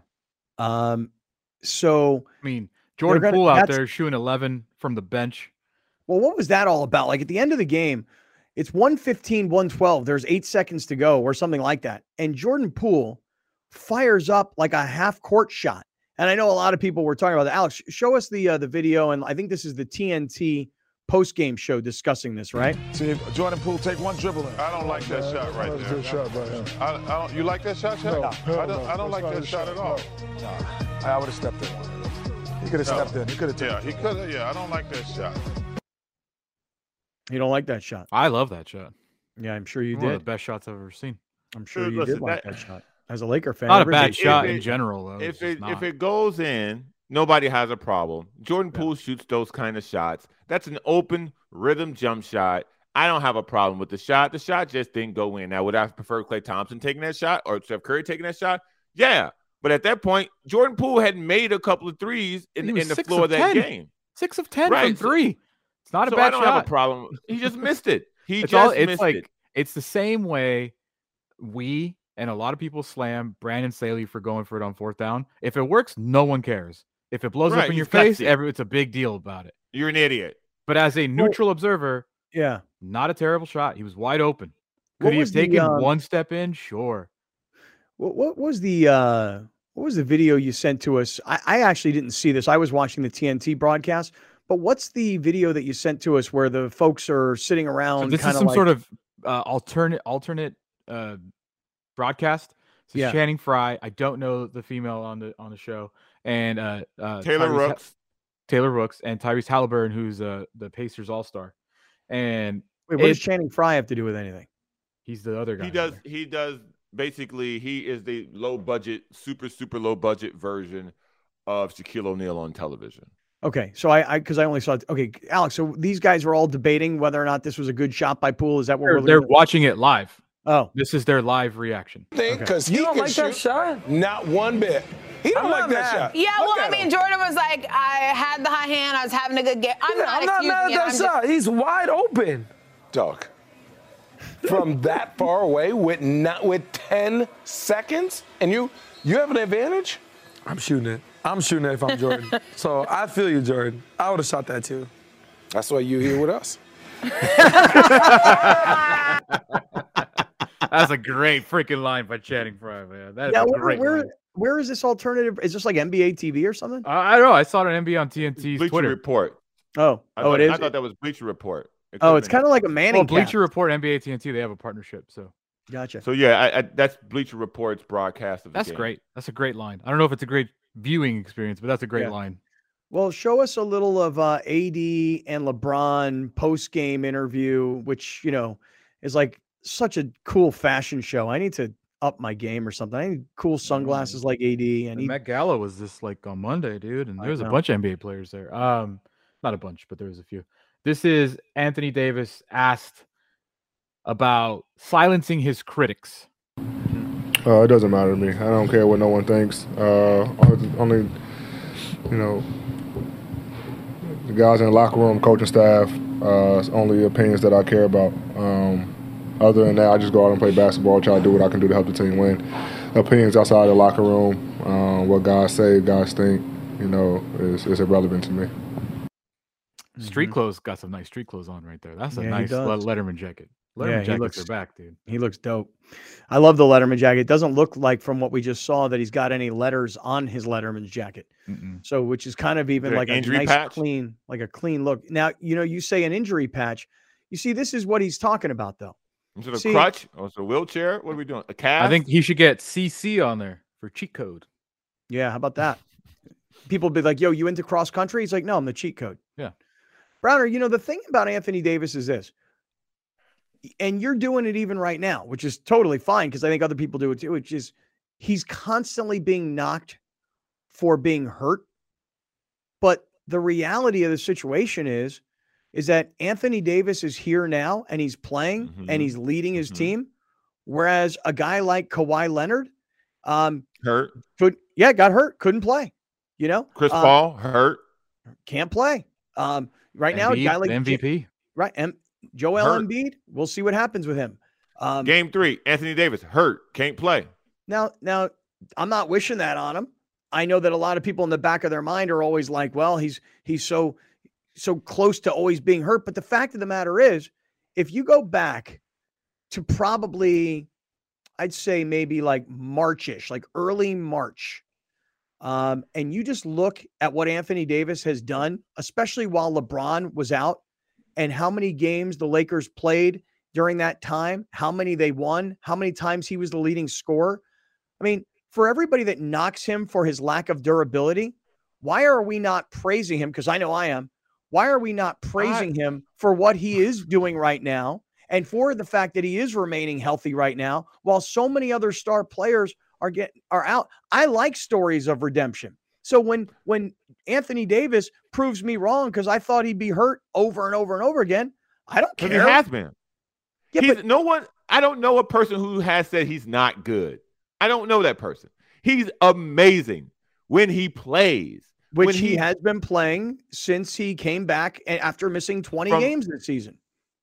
So I mean, Jordan Poole out there shooting 11 from the bench. Well, what was that all about? Like at the end of the game, it's 115, 112. There's 8 seconds to go or something like that. And Jordan Poole fires up like a half-court shot. And I know a lot of people were talking about that. Alex, show us the video, and I think this is the TNT post-game show discussing this, right? See if Jordan Poole take one dribble in. I don't like that shot right there. That's a good shot by him. I don't, you like that shot, Shaq? No, I don't like that shot at all. No, I would have stepped in. He could have stepped in. He could have taken it. He could have. Yeah, I don't like that shot. You don't like that shot? I love that shot. Yeah, I'm sure you did. One of the best shots I've ever seen. I'm sure you did like that shot. As a Laker fan, not a bad shot in general, though. If it goes in, nobody has a problem. Jordan Poole shoots those kind of shots. That's an open rhythm jump shot. I don't have a problem with the shot. The shot just didn't go in. Now, would I prefer Klay Thompson taking that shot or Steph Curry taking that shot? Yeah. But at that point, Jordan Poole had made a couple of threes in the floor of that game. 6 of 10 from three. It's not a bad shot. I don't have a problem. He just missed it. Missed it. It's the same way we and a lot of people slam Brandon Staley for going for it on fourth down. If it works, no one cares. If it blows up in your face, it's a big deal about it. You're an idiot. But as a neutral observer, not a terrible shot. He was wide open. Could he have taken one step in? Sure. What was the video you sent to us? I actually didn't see this. I was watching the TNT broadcast. But what's the video that you sent to us where the folks are sitting around? So this is some sort of alternate broadcast. So Channing Frye. I don't know the female on the show, and Taylor Rooks and Tyrese Halliburton, who's the Pacers All-Star. And wait, what does Channing Frye have to do with anything? He's the other guy. He does basically he is the low budget, super low budget version of Shaquille O'Neal on television. Okay, so because I only saw it. Okay, Alex. So these guys are all debating whether or not this was a good shot by Poole. Is that what They're watching it live? Oh, this is their live reaction. Because he don't can like shoot that shot? not one bit. He don't like that shot. Yeah, Look well, at I mean, him. Jordan was like, I had the high hand, I was having a good game. I'm not mad at that shot. He's wide open. Dog. From that far away with 10 seconds, and you have an advantage? I'm shooting it. I'm shooting it if I'm Jordan. So I feel you, Jordan. I would have shot that too. That's why you're here with us. That's a great freaking line by Channing Frye, man. That is yeah. a great line. Where is this alternative? Is this like NBA TV or something? I don't know. I saw it on NBA on TNT's Bleacher Twitter. Report. Oh, it is. I thought that was Bleacher Report. It's kind of like a Manning. Well, Bleacher Report, NBA, TNT, they have a partnership. So gotcha. So yeah, that's Bleacher Report's broadcast of the that's game. great. That's a great line. I don't know if it's a great viewing experience, but that's a great line. Well, show us a little of AD and LeBron post-game interview, which, is like such a cool fashion show. I need to up my game or something. I need cool sunglasses like AD. And Met Gala was this like on Monday, dude, and there was a bunch of NBA players there. Not a bunch, but there was a few. This is Anthony Davis asked about silencing his critics. It doesn't matter to me. I don't care what no one thinks. Only, the guys in the locker room, coaching staff, it's only opinions that I care about. Other than that, I just go out and play basketball, try to do what I can do to help the team win. Opinions outside the locker room, what guys say, guys think, is irrelevant to me. Street clothes, got some nice street clothes on right there. That's a nice Letterman jacket. Yeah, jackets are back, dude. He looks dope. I love the Letterman jacket. It doesn't look like, from what we just saw, that he's got any letters on his Letterman's jacket. So, which is kind of even like a nice, patch? clean look. Now, you say an injury patch. You see, this is what he's talking about, though. Is it a crutch? Or is it a wheelchair? What are we doing? A cast? I think he should get CC on there for cheat code. Yeah, how about that? People be like, yo, you into cross country? He's like, no, I'm the cheat code. Yeah. Browner, the thing about Anthony Davis is this, and you're doing it even right now, which is totally fine because I think other people do it too, which is he's constantly being knocked for being hurt. But the reality of the situation is that Anthony Davis is here now and he's playing and he's leading his team, whereas a guy like Kawhi Leonard hurt. Got hurt, couldn't play. Chris Paul hurt, can't play. Right now, a Embiid, guy like MVP, right? Joel Embiid. We'll see what happens with him. Game 3, Anthony Davis hurt, can't play. Now, I'm not wishing that on him. I know that a lot of people in the back of their mind are always like, well, he's so close to always being hurt. But the fact of the matter is, if you go back to probably, I'd say maybe like March-ish, like early March, and you just look at what Anthony Davis has done, especially while LeBron was out, and how many games the Lakers played during that time, how many they won, how many times he was the leading scorer. I mean, for everybody that knocks him for his lack of durability, why are we not praising him? Because I know I am. Why are we not praising him for what he is doing right now and for the fact that he is remaining healthy right now while so many other star players are out? I like stories of redemption. So when Anthony Davis proves me wrong because I thought he'd be hurt over and over and over again, I don't care. He has been. Yeah, but no one. I don't know a person who has said he's not good. I don't know that person. He's amazing when he plays. Which he has been playing since he came back after missing 20 games this season.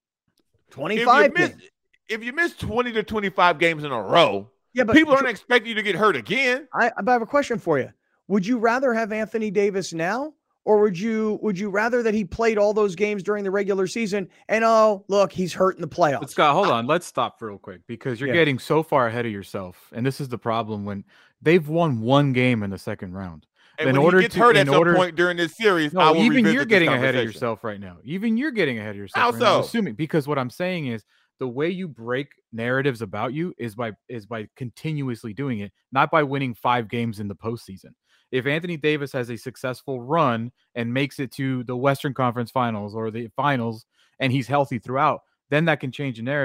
25 games. If you miss 20 to 25 games in a row, but people aren't expecting you to get hurt again. I have a question for you. Would you rather have Anthony Davis now, or would you rather that he played all those games during the regular season and, oh, look, he's hurt in the playoffs? But Scott, hold on. Let's stop real quick because you're getting so far ahead of yourself. And this is the problem when they've won one game in the second round. And when he gets hurt at some point during this series, I will even you're revisit getting this ahead of yourself right now. Even you're getting ahead of yourself. How right now, so? Assuming, because what I'm saying is the way you break narratives about you is by continuously doing it, not by winning 5 games in the postseason. If Anthony Davis has a successful run and makes it to the Western Conference Finals or the finals and he's healthy throughout, then that can change the narrative.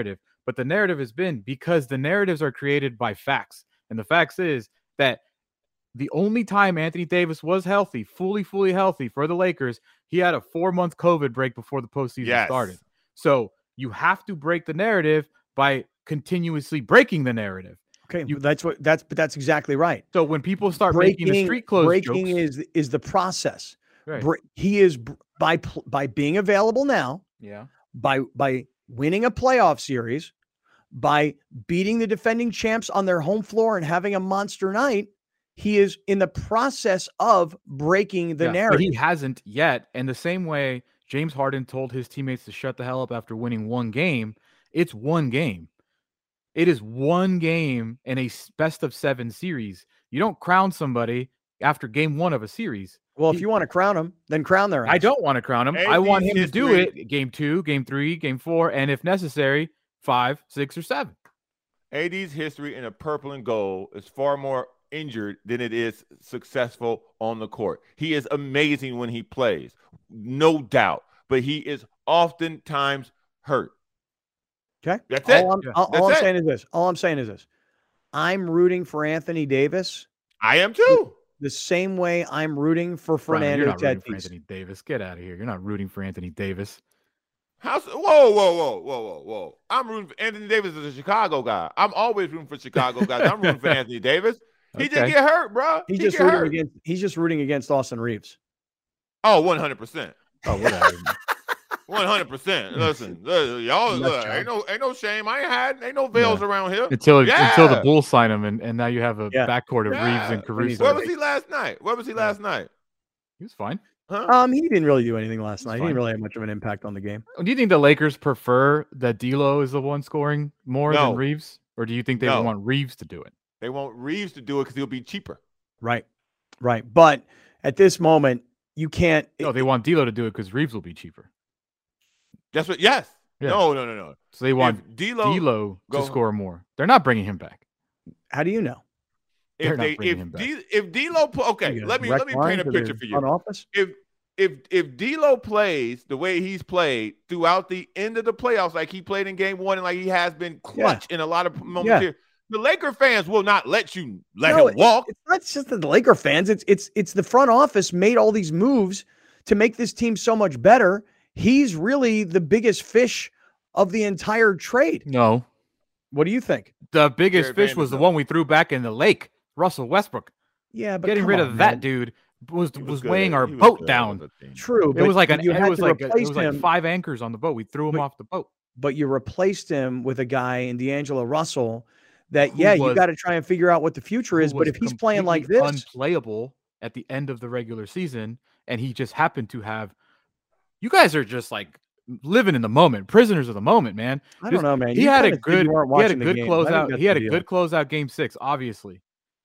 But the narrative has been because the narratives are created by facts. And the facts is that the only time Anthony Davis was healthy, fully healthy for the Lakers, he had a 4-month COVID break before the postseason started. So you have to break the narrative by continuously breaking the narrative. Okay, that's exactly right. So when people start making the street clothes jokes, is the process. Right. He is by being available now. Yeah. By winning a playoff series, by beating the defending champs on their home floor and having a monster night, he is in the process of breaking the narrative. But he hasn't yet. And the same way James Harden told his teammates to shut the hell up after winning one game, it's one game. It is one game in a best-of-7 series. You don't crown somebody after game 1 of a series. Well, if you want to crown him, then crown their ass. I don't want to crown him. I want him to do it game 2, game 3, game 4, and if necessary, 5, 6, or 7. AD's history in a purple and gold is far more injured than it is successful on the court. He is amazing when he plays, no doubt, but he is oftentimes hurt. Okay. That's it. All I'm saying is this. I'm rooting for Anthony Davis. I am too. The same way I'm rooting for Fernando Tatis. Rooting for Anthony Davis. Get out of here. You're not rooting for Anthony Davis. Whoa. I'm rooting for Anthony Davis as a Chicago guy. I'm always rooting for Chicago guys. I'm rooting for Anthony Davis. He just get hurt, bro. He's just rooting against Austin Reeves. Oh, 100%. Oh, whatever. 100%. Listen, y'all, look, ain't no shame. Ain't no veils around here. Until the Bulls sign him, and now you have a backcourt of Reeves and Caruso. Where was he last night? He was fine. Huh? He didn't really do anything last night. He didn't really have much of an impact on the game. Do you think the Lakers prefer that D'Lo is the one scoring more than Reeves, or do you think they want Reeves to do it? They want Reeves to do it because he'll be cheaper. Right. But at this moment, you can't. No, they want D'Lo to do it because Reeves will be cheaper. That's what. Yes. Yeah. No. So they want D'Lo to score more. They're not bringing him back. How do you know? If D'Lo, let me paint a picture for you. If D'Lo plays the way he's played throughout the end of the playoffs, like he played in game 1 and like he has been clutch in a lot of moments here, the Laker fans will not let him walk. It's not just the Laker fans. It's the front office made all these moves to make this team so much better. He's really the biggest fish of the entire trade. No. What do you think? The biggest fish was the one we threw back in the lake, Russell Westbrook. Yeah, but getting rid of that dude was weighing our boat down. True. It was like it was like 5 anchors on the boat. We threw him off the boat. But you replaced him with a guy in D'Angelo Russell that you got to try and figure out what the future is. But if he's playing like this, unplayable at the end of the regular season, and he just happened to have. You guys are just like living in the moment, prisoners of the moment, man. I don't know, man. He had a good closeout. He had a good closeout game 6, obviously.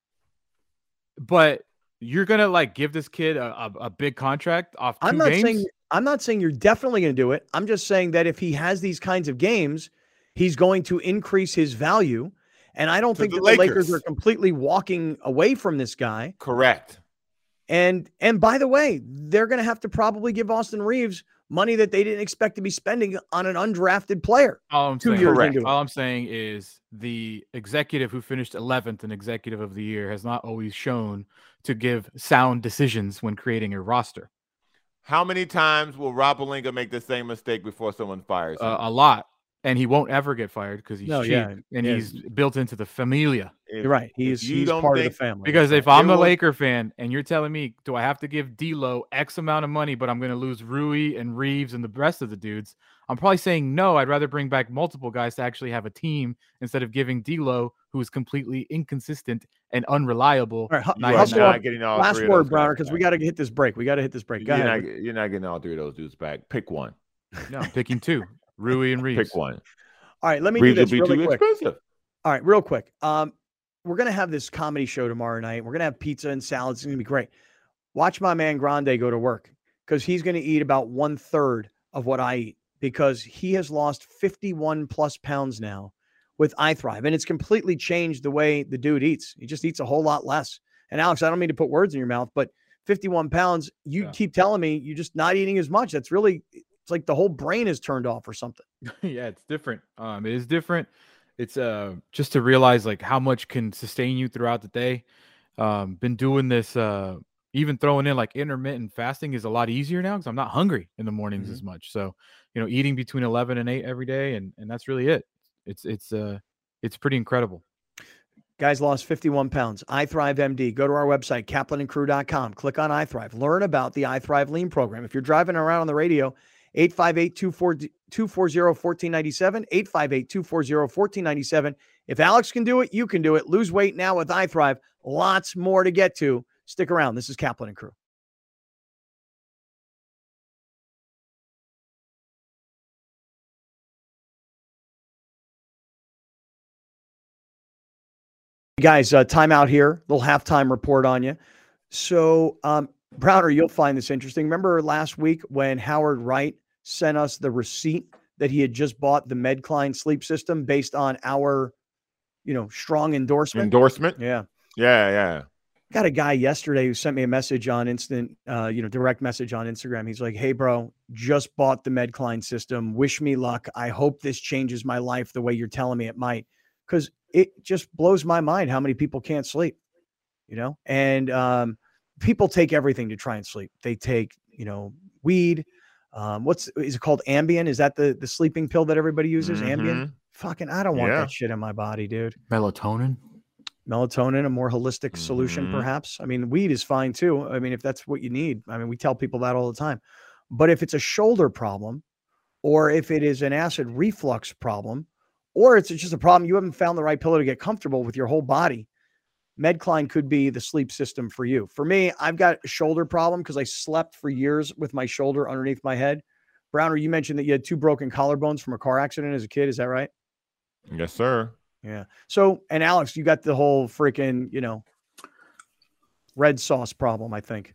But you're gonna give this kid a big contract off 2 games? I'm not saying you're definitely gonna do it. I'm just saying that if he has these kinds of games, he's going to increase his value. And I don't think that the Lakers are completely walking away from this guy. Correct. And by the way, they're going to have to probably give Austin Reeves money that they didn't expect to be spending on an undrafted player. All I'm saying is the executive who finished 11th and executive of the year has not always shown to give sound decisions when creating a roster. How many times will Rob Pelinka make the same mistake before someone fires him? A lot. And he won't ever get fired because he's cheap and he's built into the familia. You're right. He's part of the family. Because if I'm a Laker fan and you're telling me, do I have to give D'Lo X amount of money, but I'm going to lose Rui and Reeves and the rest of the dudes, I'm probably saying no. I'd rather bring back multiple guys to actually have a team instead of giving D'Lo, who is completely inconsistent and unreliable. All right, last word, Browner, because we got to hit this break. Go ahead. You're not getting all 3 of those dudes back. Pick one. No, I'm picking 2. Rui and Reeves. Pick one. All right, let me Reeves do this will be really too quick. Expensive. All right, real quick. We're going to have this comedy show tomorrow night. We're going to have pizza and salads. It's going to be great. Watch my man Grande go to work because he's going to eat about 1/3 of what I eat because he has lost 51 plus pounds now with iThrive. And it's completely changed the way the dude eats. He just eats a whole lot less. And Alex, I don't mean to put words in your mouth, but 51 pounds, you keep telling me you're just not eating as much. That's really It's like the whole brain is turned off or something. Yeah, it's different. It is different. It's just to realize like how much can sustain you throughout the day. Been doing this, even throwing in like intermittent fasting is a lot easier now because I'm not hungry in the mornings as much. So, eating between 11 and 8 every day, and that's really it. It's pretty incredible. Guys lost 51 pounds. iThrive MD. Go to our website, kaplanandcrew.com. Click on iThrive. Learn about the iThrive Lean program. If you're driving around on the radio, 858-240-1497, 858-240-1497. If Alex can do it, you can do it. Lose weight now with iThrive. Lots more to get to. Stick around. This is Kaplan and Crew. Guys, timeout here. Little halftime report on you. So, Browner, you'll find this interesting. Remember last week when Howard Wright sent us the receipt that he had just bought the Medcline sleep system based on our, strong endorsement? Yeah. Yeah. Got a guy yesterday who sent me a message on direct message on Instagram. He's like, "Hey, bro, just bought the Medcline system. Wish me luck. I hope this changes my life the way you're telling me it might." Because it just blows my mind how many people can't sleep, and people take everything to try and sleep. They take, weed. Is it called Ambien? Is that the sleeping pill that everybody uses? Ambien? Fucking, I don't want that shit in my body, dude. Melatonin, a more holistic solution, perhaps. I mean, weed is fine too. I mean, if that's what you need. I mean, we tell people that all the time. But if it's a shoulder problem, or if it is an acid reflux problem, or it's just a problem you haven't found the right pillow to get comfortable with your whole body, Medcline could be the sleep system for you. For me, I've got a shoulder problem because I slept for years with my shoulder underneath my head. Browner, you mentioned that you had 2 broken collarbones from a car accident as a kid. Is that right? Yes, sir. Yeah. So, and Alex, you got the whole freaking, red sauce problem, I think.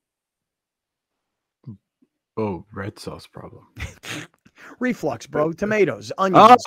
Oh, red sauce problem. Reflux, bro. Tomatoes, onions.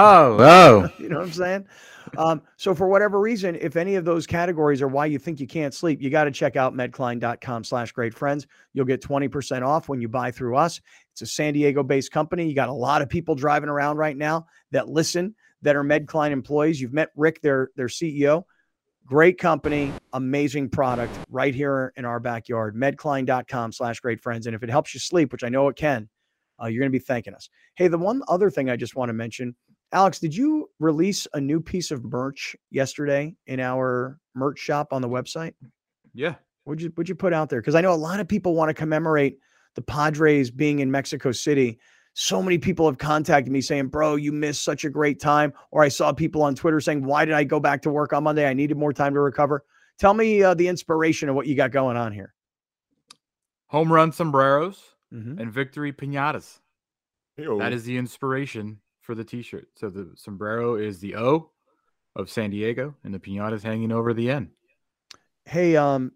Oh. You know what I'm saying? So for whatever reason, if any of those categories are why you think you can't sleep, you got to check out medcline.com/greatfriends. You'll get 20% off when you buy through us. It's a San Diego-based company. You got a lot of people driving around right now that listen, that are Medcline employees. You've met Rick, their CEO. Great company, amazing product right here in our backyard. Medcline.com/greatfriends. And if it helps you sleep, which I know it can, you're going to be thanking us. Hey, the one other thing I just want to mention, Alex, did you release a new piece of merch yesterday in our merch shop on the website? Yeah. What'd you put out there? Because I know a lot of people want to commemorate the Padres being in Mexico City. So many people have contacted me saying, "Bro, you missed such a great time." Or I saw people on Twitter saying, "Why did I go back to work on Monday? I needed more time to recover." Tell me the inspiration of what you got going on here. Home run sombreros and victory piñatas. That is the inspiration for the t-shirt. So the sombrero is the O of San Diego and the piñata is hanging over the N. Hey,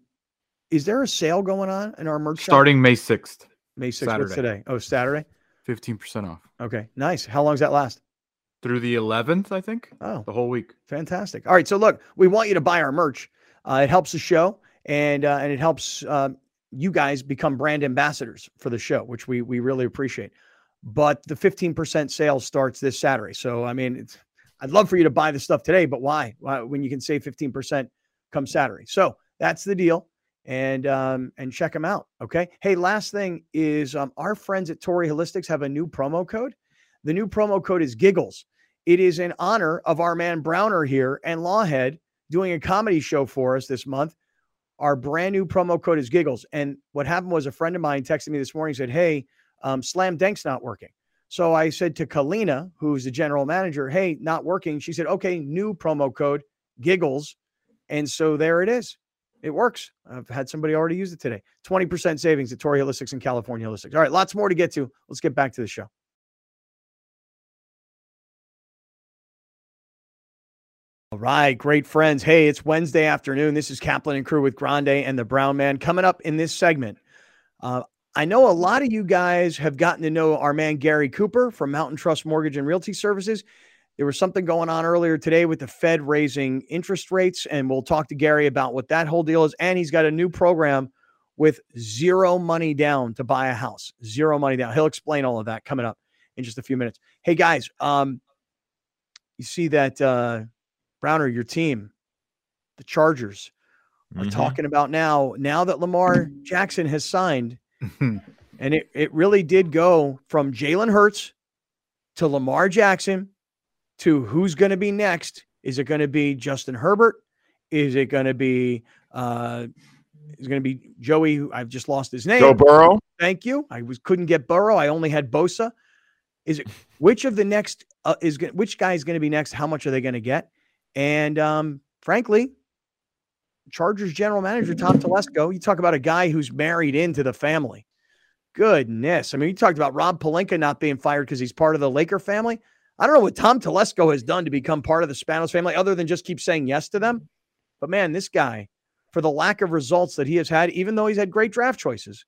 is there a sale going on in our merch shop? Starting May 6th. May 6th, Saturday. what's today? Oh, Saturday? 15% off. Okay, nice. How long does that last? Through the 11th, I think. Oh, the whole week. Fantastic. All right, so look, we want you to buy our merch. It helps the show, and it helps you guys become brand ambassadors for the show, which we really appreciate. But the 15% sale starts this Saturday. So, I mean, I'd love for you to buy the stuff today, but why when you can save 15% come Saturday? So that's the deal. And check them out. Okay. Hey, last thing is our friends at Torrey Holistics have a new promo code. The new promo code is Giggles. It is in honor of our man Browner here and Lawhead doing a comedy show for us this month. Our brand new promo code is Giggles. And what happened was a friend of mine texted me this morning, said, "Hey, Slam Dank's not working." So I said to Kalina, who's the general manager, "Hey, not working." She said, "Okay, new promo code Giggles." And so there it is. It works. I've had somebody already use it today. 20% savings at Torrey Holistics and California Holistics. All right, lots more to get to. Let's get back to the show. All right, great friends. Hey, it's Wednesday afternoon. This is Kaplan and Crew with Grande and the Brown Man. Coming up in this segment, I know a lot of you guys have gotten to know our man Gary Cooper from Mountain Trust Mortgage and Realty Services. There was something going on earlier today with the Fed raising interest rates, and we'll talk to Gary about what that whole deal is. And he's got a new program with zero money down to buy a house. Zero money down. He'll explain all of that coming up in just a few minutes. Hey, guys, you see that, Browner, your team, the Chargers, are talking about now that Lamar Jackson has signed, and it really did go from Jalen Hurts to Lamar Jackson to who's going to be next. Is it going to be Justin Herbert? Is it going to be Joey, who I've just lost his name? Joe Burrow. Thank you. Couldn't get Burrow. I only had Bosa. Is it which of the next which guy is going to be next? How much are they going to get? And frankly, Chargers general manager Tom Telesco, you talk about a guy who's married into the family. Goodness. I mean, you talked about Rob Pelinka not being fired because he's part of the Laker family. I don't know what Tom Telesco has done to become part of the Spanos family other than just keep saying yes to them. But man, this guy, for the lack of results that he has had, even though he's had great draft choices,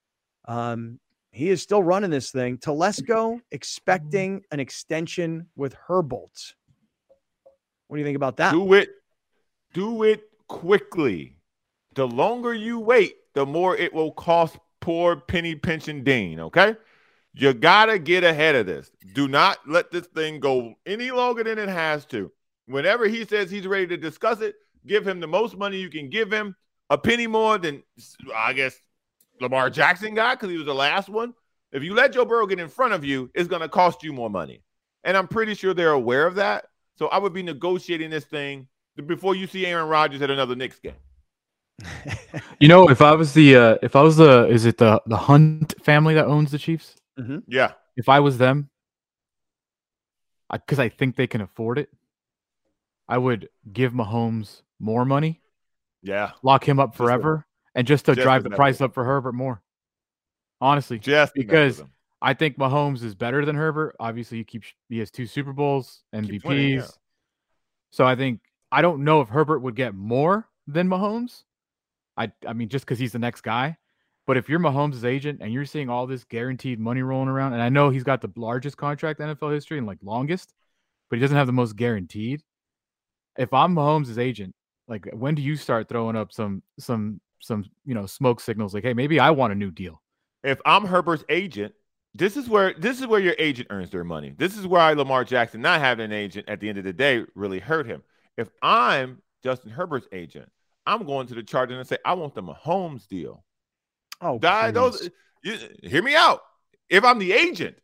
he is still running this thing. Telesco expecting an extension with Herbolz. What do you think about that? Do it quickly. The longer you wait, the more it will cost poor Penny Pension Dean, okay? You got to get ahead of this. Do not let this thing go any longer than it has to. Whenever he says he's ready to discuss it, give him the most money you can give him, a penny more than, I guess, Lamar Jackson got because he was the last one. If you let Joe Burrow get in front of you, it's going to cost you more money. And I'm pretty sure they're aware of that. So I would be negotiating this thing before you see Aaron Rodgers at another Knicks game. You know, if I was the is it the Hunt family that owns the Chiefs? Mm-hmm. Yeah. If I was them, because I think they can afford it, I would give Mahomes more money. Yeah. Lock him up forever, and just to drive the price up for Herbert more. Honestly, because I think Mahomes is better than Herbert. Obviously, he has 2 Super Bowls, MVPs. Winning, yeah. So I don't know if Herbert would get more than Mahomes. I mean, just because he's the next guy. But if you're Mahomes' agent and you're seeing all this guaranteed money rolling around, and I know he's got the largest contract in NFL history and like longest, but he doesn't have the most guaranteed. If I'm Mahomes' agent, like when do you start throwing up some smoke signals like, hey, maybe I want a new deal? If I'm Herbert's agent, this is where your agent earns their money. This is why Lamar Jackson not having an agent at the end of the day really hurt him. If I'm Justin Herbert's agent, I'm going to the Chargers and say, I want the Mahomes deal. Oh, hear me out. If I'm the agent,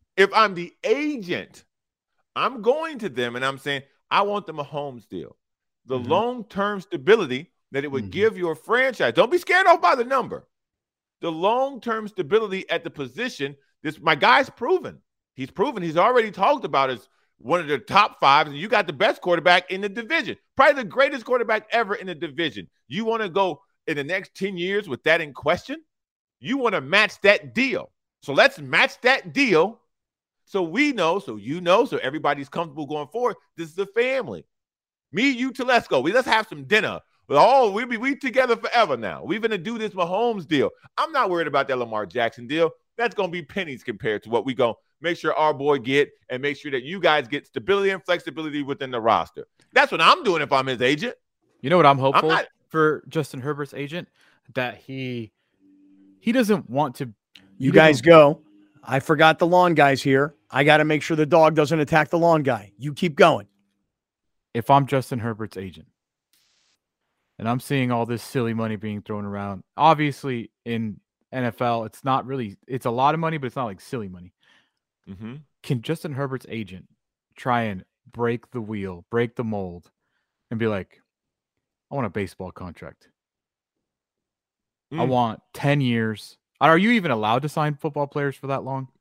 I'm going to them and I'm saying, I want the Mahomes deal. The long-term stability that it would give your franchise. Don't be scared off by the number. The long-term stability at the position, my guy's proven. He's proven. He's already talked about as one of the top 5, and you got the best quarterback in the division. Probably the greatest quarterback ever in the division. You want to go in the next 10 years with that in question? You want to match that deal. So let's match that deal so we know, so you know, so everybody's comfortable going forward. This is a family. Me, you, Telesco. Let's have some dinner. We together forever now. We're going to do this Mahomes deal. I'm not worried about that Lamar Jackson deal. That's going to be pennies compared to what we going to make sure our boy get and make sure that you guys get stability and flexibility within the roster. That's what I'm doing if I'm his agent. You know what I'm hopeful for Justin Herbert's agent? That he doesn't want to. You guys go. I forgot the lawn guy's here. I got to make sure the dog doesn't attack the lawn guy. You keep going. If I'm Justin Herbert's agent and I'm seeing all this silly money being thrown around, obviously in NFL, it's a lot of money, but it's not like silly money. Mm-hmm. Can Justin Herbert's agent try and break the wheel, break the mold, and be like, I want a baseball contract. I want 10 years. Are you even allowed to sign football players for that long?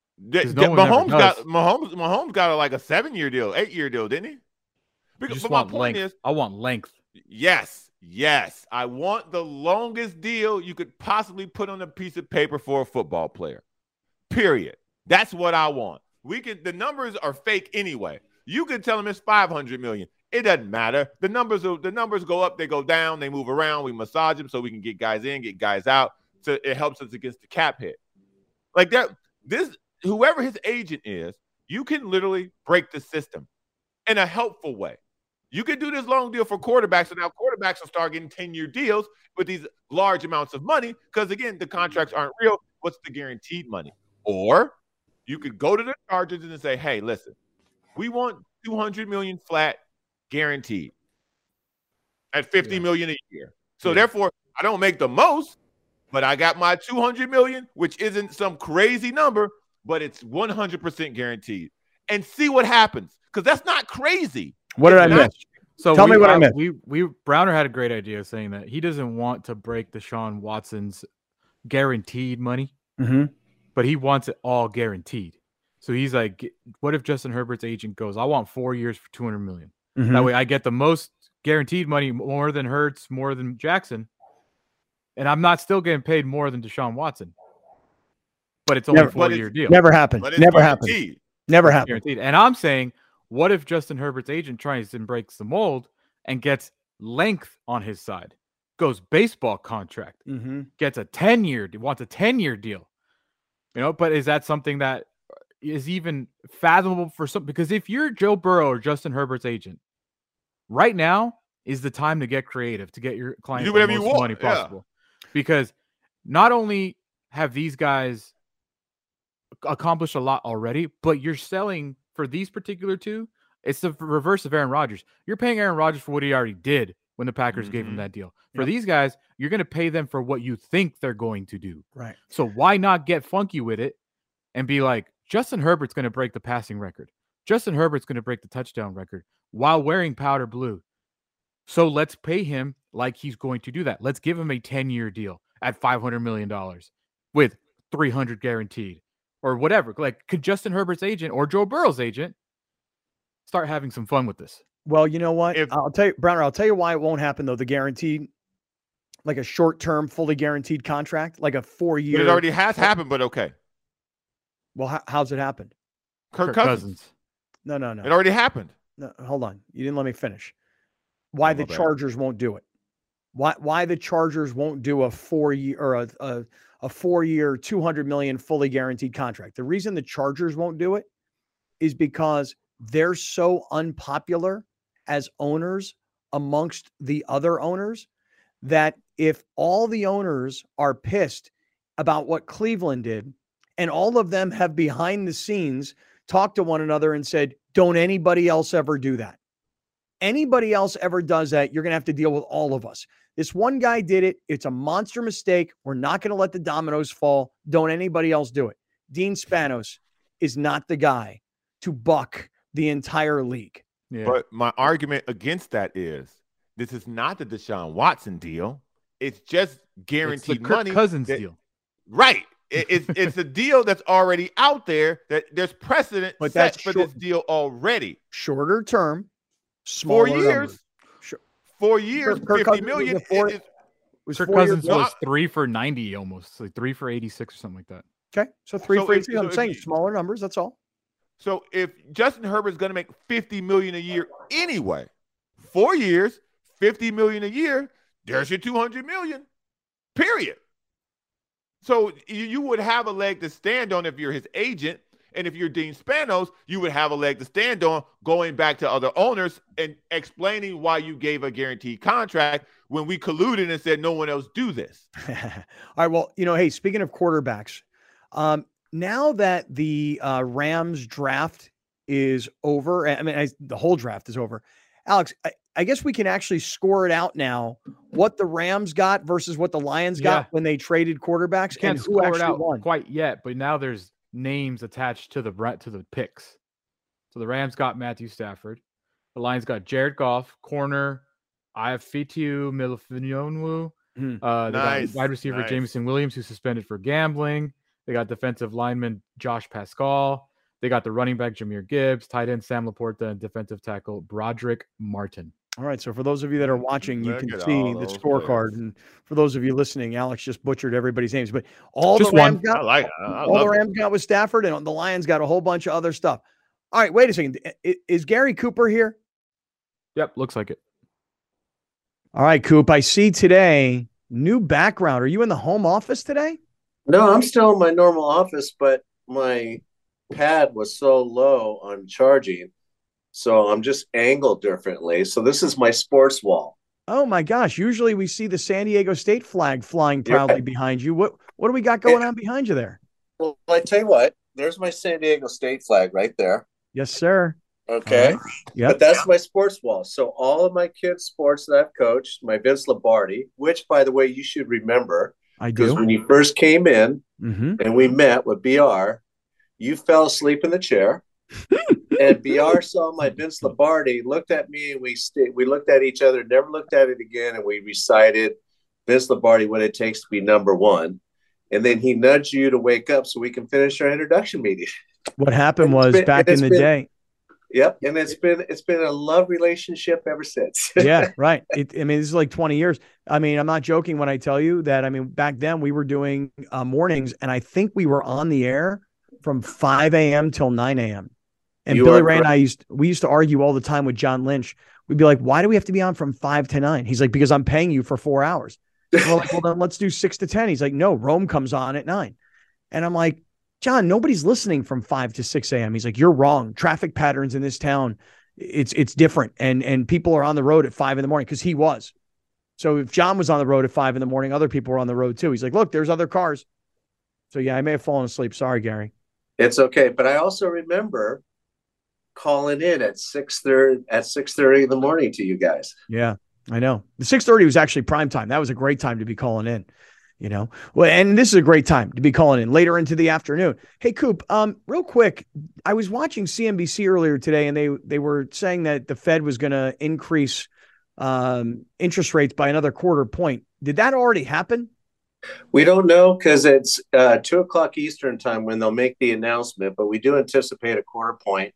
Mahomes got like a 7-year deal, 8-year deal, didn't he? But my point is, I want length. Yes. I want the longest deal you could possibly put on a piece of paper for a football player. Period. That's what I want. The numbers are fake anyway. You could tell them it's $500 million. It doesn't matter. The numbers go up, they go down, they move around. We massage them so we can get guys in, get guys out. So it helps us against the cap hit. Like that. Whoever his agent is, you can literally break the system in a helpful way. You can do this long deal for quarterbacks, so now quarterbacks will start getting 10-year deals with these large amounts of money because, again, the contracts aren't real. What's the guaranteed money? Or you could go to the Chargers and say, hey, listen, we want $200 million flat guaranteed at $50 million a year. So therefore, I don't make the most, but I got my $200 million, which isn't some crazy number, but it's 100% guaranteed. And see what happens, because that's not crazy. What did I miss? So tell me what I missed. Browner had a great idea saying that he doesn't want to break Deshaun Watson's guaranteed money, but he wants it all guaranteed. So he's like, what if Justin Herbert's agent goes, I want 4 years for $200 million. That way I get the most guaranteed money, more than Hurts, more than Jackson, and I'm not still getting paid more than Deshaun Watson. But it's only a 4-year deal. Never happened. Never happened. Never happened. Guaranteed. And I'm saying, what if Justin Herbert's agent tries and breaks the mold and gets length on his side, goes baseball contract, gets a 10-year, wants a 10-year deal, But is that something that is even fathomable for some? Because if you're Joe Burrow or Justin Herbert's agent, right now is the time to get creative, to get your client the most money possible. Because not only have these guys accomplished a lot already, but you're selling for these particular two. It's the reverse of Aaron Rodgers. You're paying Aaron Rodgers for what he already did when the Packers gave him that deal. For these guys, you're going to pay them for what you think they're going to do. Right. So why not get funky with it and be like, Justin Herbert's going to break the passing record. Justin Herbert's going to break the touchdown record while wearing powder blue. So let's pay him like he's going to do that. Let's give him a 10-year deal at $500 million with $300 guaranteed or whatever. Like, could Justin Herbert's agent or Joe Burrow's agent start having some fun with this? Well, you know what? I'll tell you, Browner, I'll tell you why it won't happen, though. The guaranteed, like a short-term, fully guaranteed contract, like a 4-year. But it already has happened, but okay. Well, how's it happened? Kirk Cousins. No. It already happened. No, hold on. You didn't let me finish. Why the Chargers won't do it? Why the Chargers won't do a 4-year or a 4-year, $200 million fully guaranteed contract? The reason the Chargers won't do it is because they're so unpopular as owners amongst the other owners that if all the owners are pissed about what Cleveland did, and all of them have behind the scenes talked to one another and said, don't anybody else ever do that. Anybody else ever does that, you're going to have to deal with all of us. This one guy did it. It's a monster mistake. We're not going to let the dominoes fall. Don't anybody else do it. Dean Spanos is not the guy to buck the entire league. Yeah. But my argument against that is this is not the Deshaun Watson deal. It's just guaranteed money. Kirk Cousins deal. Right. It's a deal that's already out there, that there's precedent set for this deal already. Shorter term, smaller 4 years. 4 years, $50 million. Kirk Cousins was 3 for 90 almost, like 3 for 86 or something like that. Okay, so 3 for 86. I'm saying smaller numbers, that's all. So if Justin Herbert's going to make $50 million a year anyway, 4 years, $50 million a year, there's your $200 million, period. So you would have a leg to stand on if you're his agent. And if you're Dean Spanos, you would have a leg to stand on going back to other owners and explaining why you gave a guaranteed contract when we colluded and said no one else do this. All right. Well, hey, speaking of quarterbacks, now that the Rams draft is over, the whole draft is over, Alex, I guess we can actually score it out now what the Rams got versus what the Lions got when they traded quarterbacks. Can't score it out quite yet, but now there's names attached to the picks. So the Rams got Matthew Stafford. The Lions got Jared Goff, corner, Ifeatu Melifonwu. They got wide receiver Jameson Williams, who's suspended for gambling. They got defensive lineman Josh Pascal. They got the running back Jahmyr Gibbs, tight end Sam Laporta, and defensive tackle Broderick Martin. All right, so for those of you that are watching, you can see the scorecard. And for those of you listening, Alex just butchered everybody's names. But all the Rams got was Stafford, and the Lions got a whole bunch of other stuff. All right, wait a second. Is Gary Cooper here? Yep, looks like it. All right, Coop, I see today, new background. Are you in the home office today? No, I'm still in my normal office, but my pad was so low on charging So I'm just angled differently. So this is my sports wall. Oh my gosh. Usually we see the San Diego State flag flying proudly behind you. What do we got going on behind you there? Well, I tell you what, there's my San Diego State flag right there. Yes, sir. Okay. Right. Yep. But that's my sports wall. So all of my kids' sports that I've coached, my Vince Lombardi, which, by the way, you should remember. I do. Because when you first came in and we met with BR, you fell asleep in the chair. And BR saw my Vince Lombardi, looked at me, and we looked at each other, never looked at it again, and we recited Vince Lombardi, what it takes to be number one. And then he nudged you to wake up so we can finish our introduction meeting. What happened was back in the day. Yep, and it's been a love relationship ever since. Yeah, right. This is like 20 years. I mean, I'm not joking when I tell you that. I mean, back then we were doing mornings, and I think we were on the air from 5 a.m. till 9 a.m. And Billy Ray and I we used to argue all the time with John Lynch. We'd be like, why do we have to be on from 5 to 9? He's like, because I'm paying you for 4 hours. We're like, well, then let's do 6 to 10. He's like, no, Rome comes on at 9. And I'm like, John, nobody's listening from 5 to 6 a.m. He's like, you're wrong. Traffic patterns in this town, it's different. And people are on the road at 5 in the morning because he was. So if John was on the road at 5 in the morning, other people were on the road too. He's like, look, there's other cars. So yeah, I may have fallen asleep. Sorry, Gary. It's okay. But I also remember calling in at 6:30 in the morning to you guys. Yeah, I know. The 6:30 was actually prime time. That was a great time to be calling in. Well, and this is a great time to be calling in later into the afternoon. Hey, Coop, real quick, I was watching CNBC earlier today, and they were saying that the Fed was going to increase interest rates by another quarter point. Did that already happen? We don't know because it's 2:00 Eastern time when they'll make the announcement, but we do anticipate a quarter point.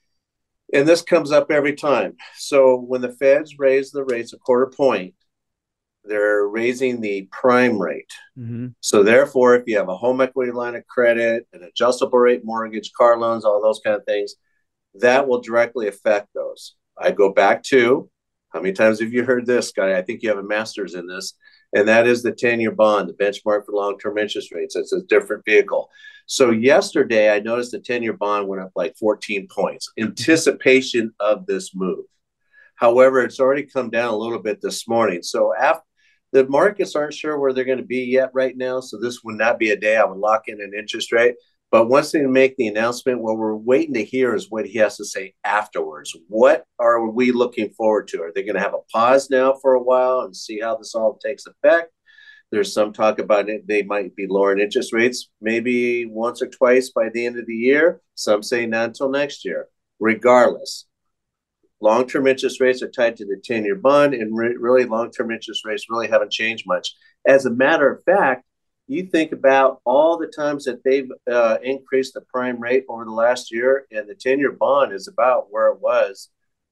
And this comes up every time. So when the Feds raise the rates a quarter point, they're raising the prime rate. So therefore, if you have a home equity line of credit, an adjustable rate mortgage, car loans, all those kind of things, that will directly affect those. I go back to, how many times have you heard this, Scotty? I think you have a master's in this. And that is the 10-year bond, the benchmark for long-term interest rates. It's a different vehicle. So yesterday, I noticed the 10-year bond went up like 14 points, anticipation of this move. However, it's already come down a little bit this morning. So the markets aren't sure where they're going to be yet right now. So this would not be a day I would lock in an interest rate. But once they make the announcement, what we're waiting to hear is what he has to say afterwards. What are we looking forward to? Are they going to have a pause now for a while and see how this all takes effect? There's some talk about it. They might be lowering interest rates maybe once or twice by the end of the year. Some say not until next year. Regardless, long-term interest rates are tied to the 10-year bond, and really long-term interest rates really haven't changed much. As a matter of fact, you think about all the times that they've increased the prime rate over the last year, and the 10-year bond is about where it was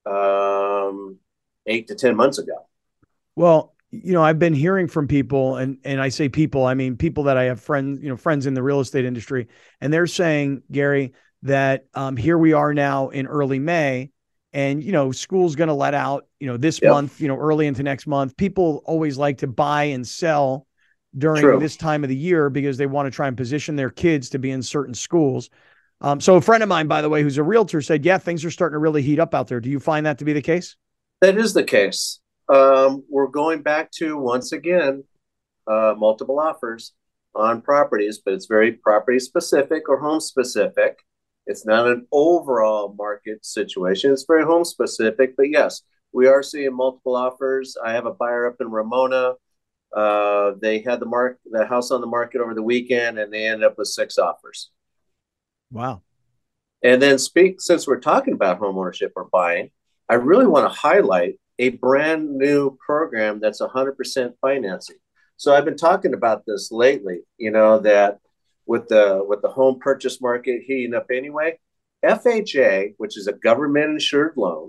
8 to 10 months ago. Well, I've been hearing from people, and I say people, I mean people that I have friends in the real estate industry, and they're saying, Gary, that here we are now in early May, and school's going to let out this month, early into next month. People always like to buy and sell during this time of the year because they want to try and position their kids to be in certain schools. So a friend of mine, by the way, who's a realtor, said, yeah, things are starting to really heat up out there. Do you find that to be the case? That is the case. We're going back to, once again, multiple offers on properties, but it's very property specific or home specific. It's not an overall market situation. It's very home specific, but yes, we are seeing multiple offers. I have a buyer up in Ramona. They had the house on the market over the weekend, and they ended up with 6 offers. Wow. And then since we're talking about home ownership or buying, I really want to highlight a brand new program that's 100% financing. So I've been talking about this lately, that with the home purchase market heating up anyway, FHA, which is a government insured loan,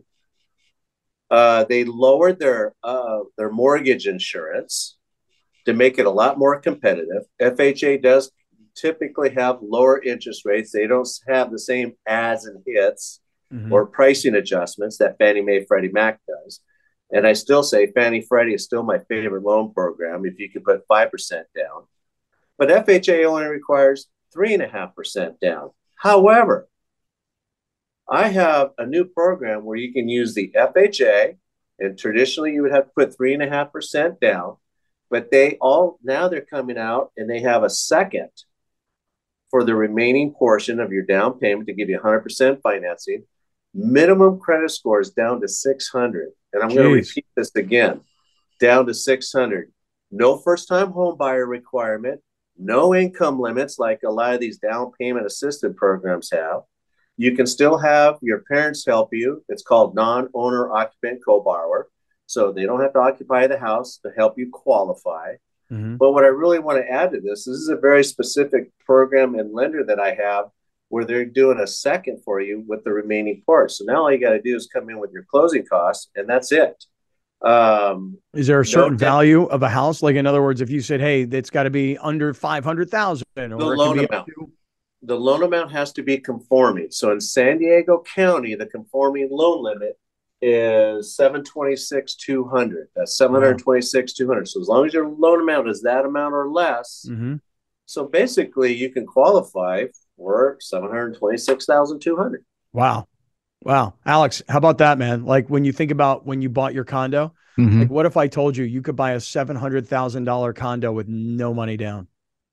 they lowered their mortgage insurance to make it a lot more competitive. FHA does typically have lower interest rates. They don't have the same ads and hits or pricing adjustments that Fannie Mae, Freddie Mac does. And I still say Fannie Freddie is still my favorite loan program if you can put 5% down. But FHA only requires 3.5% down. However, I have a new program where you can use the FHA, and traditionally you would have to put 3.5% down, but now they're coming out and they have a second for the remaining portion of your down payment to give you 100% financing. Minimum credit score is down to 600. And I'm going to repeat this again, down to 600. No first-time home buyer requirement, no income limits like a lot of these down payment assisted programs have. You can still have your parents help you. It's called non-owner occupant co-borrower. So they don't have to occupy the house to help you qualify. Mm-hmm. But what I really want to add to this is a very specific program and lender that I have where they're doing a second for you with the remaining parts. So now all you got to do is come in with your closing costs, and that's it. Is there a certain value of a house? Like, in other words, if you said, hey, it's got to be under 500,000, or the loan amount. The loan amount has to be conforming. So in San Diego County, the conforming loan limit is $726,200. That's $726,200. So as long as your loan amount is that amount or less, so basically you can qualify for $726,200. Wow. Alex, how about that, man? Like, when you think about when you bought your condo, like, what if I told you could buy a $700,000 condo with no money down?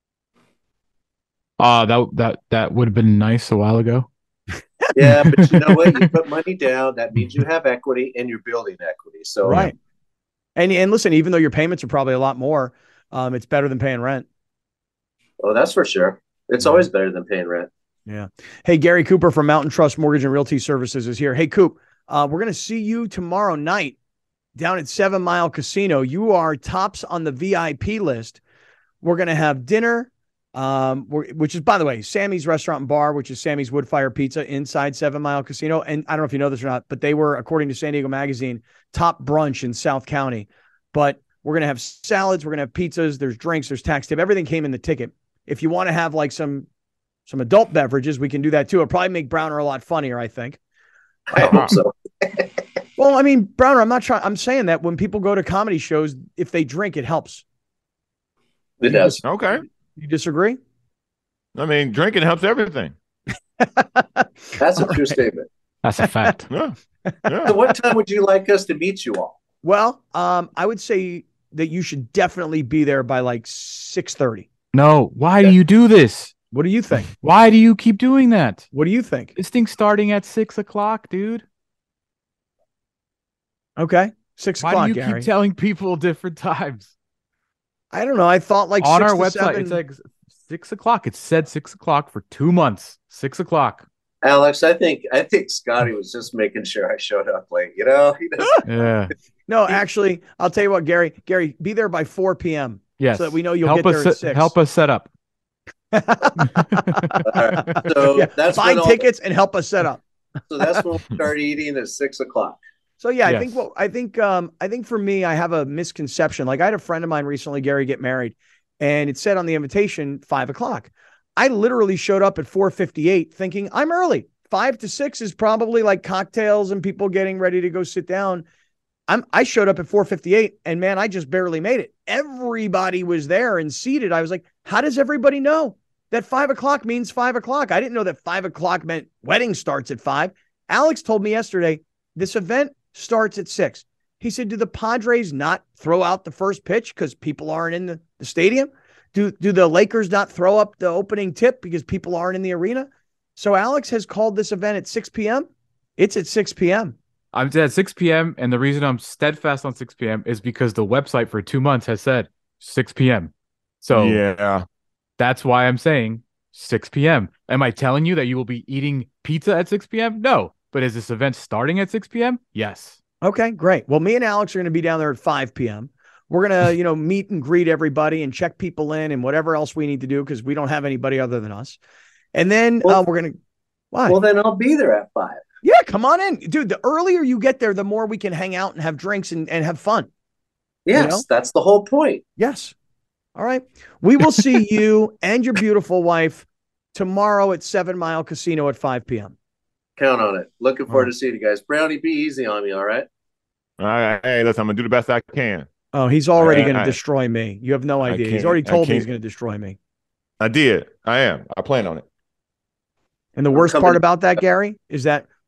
That would have been nice a while ago. Yeah, but you know what? You put money down, that means you have equity and you're building equity. So right. And listen, even though your payments are probably a lot more, it's better than paying rent. Oh, that's for sure. It's always better than paying rent. Yeah. Hey, Gary Cooper from Mountain Trust Mortgage and Realty Services is here. Hey, Coop, we're going to see you tomorrow night down at 7 Mile Casino. You are tops on the VIP list. We're going to have dinner, which is, by the way, Sammy's Restaurant and Bar, which is Sammy's Woodfire Pizza inside 7 Mile Casino. And I don't know if you know this or not, but they were, according to San Diego Magazine, top brunch in South County. But we're going to have salads. We're going to have pizzas. There's drinks. There's tax tip. Everything came in the ticket. If you want to have like some adult beverages, we can do that too. It'll probably make Browner a lot funnier, I think. I hope so. Well, I mean, Browner, I'm saying that when people go to comedy shows, if they drink, it helps. It does. Okay. You disagree? I mean, drinking helps everything. That's a true statement. That's a fact. Yeah. So what time would you like us to meet you all? Well, I would say that you should definitely be there by like 6:30. No. Why do you do this? What do you think? Why do you keep doing that? What do you think? This thing's starting at 6 o'clock, dude. Okay. 6 o'clock, Why do you Gary. keep telling people different times? I don't know. I thought like on 6 our to website, 7. it's like 6 o'clock. It said 6 o'clock for 2 months. 6 o'clock. Alex, I think Scotty was just making sure I showed up late. You know, he doesn't. Yeah. No, actually, I'll tell you what, Gary, be there by 4 p.m. Yes. So that we know you'll get there at 6. Help us set up. Right. So that's buy tickets and help us set up. So that's when we start eating at 6 o'clock. So yeah, Yes. I think for me, I have a misconception. Like, I had a friend of mine recently, Gary, get married, and it said on the invitation 5 o'clock. I literally showed up at 4:58 thinking I'm early. 5 to 6 is probably like cocktails and people getting ready to go sit down. I showed up at 4:58 and man, I just barely made it. Everybody was there and seated. I was like, how does everybody know that 5 o'clock means 5 o'clock? I didn't know that 5 o'clock meant wedding starts at 5. Alex told me yesterday, this event starts at 6. He said, do the Padres not throw out the first pitch because people aren't in the stadium? Do the Lakers not throw up the opening tip because people aren't in the arena? So Alex has called this event at 6 p.m. It's at 6 p.m. I'm at 6 p.m. And the reason I'm steadfast on 6 p.m. is because the website for 2 months has said 6 p.m. So yeah, that's why I'm saying 6 p.m. Am I telling you that you will be eating pizza at 6 p.m.? No. But is this event starting at 6 p.m.? Yes. Okay, great. Well, me and Alex are going to be down there at 5 p.m. We're going to, meet and greet everybody and check people in and whatever else we need to do because we don't have anybody other than us. And then we're going to... Why? Well, then I'll be there at 5. Yeah, come on in. Dude, the earlier you get there, the more we can hang out and have drinks and have fun. Yes, that's the whole point. Yes. All right. We will see you and your beautiful wife tomorrow at 7 Mile Casino at 5 p.m. Count on it. Looking forward to seeing you guys. Brownie, be easy on me, all right? All right. Hey, listen, I'm going to do the best I can. Oh, he's already going to destroy me. You have no idea. He's already told me he's going to destroy me. I did. I am. I plan on it. And the worst part about that, Gary, is that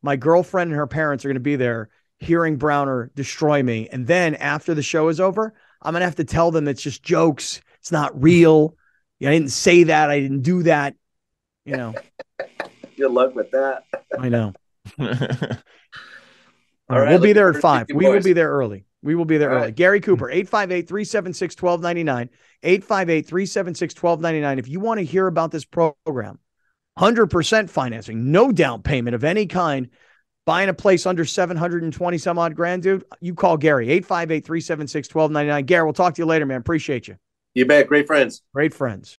My girlfriend and her parents are going to be there hearing Browner destroy me. And then after the show is over, I'm going to have to tell them it's just jokes. It's not real. I didn't say that. I didn't do that. You know. Good luck with that. I know. All right, we'll be there at 5. We will be there early. We will be there early. Gary Cooper, 858-376-1299, 858-376-1299. If you want to hear about this program, 100% financing, no down payment of any kind, buying a place under 720 some odd grand, dude, you call Gary, 858-376-1299. Gary, we'll talk to you later, man. Appreciate you. You bet. Great friends. Great friends.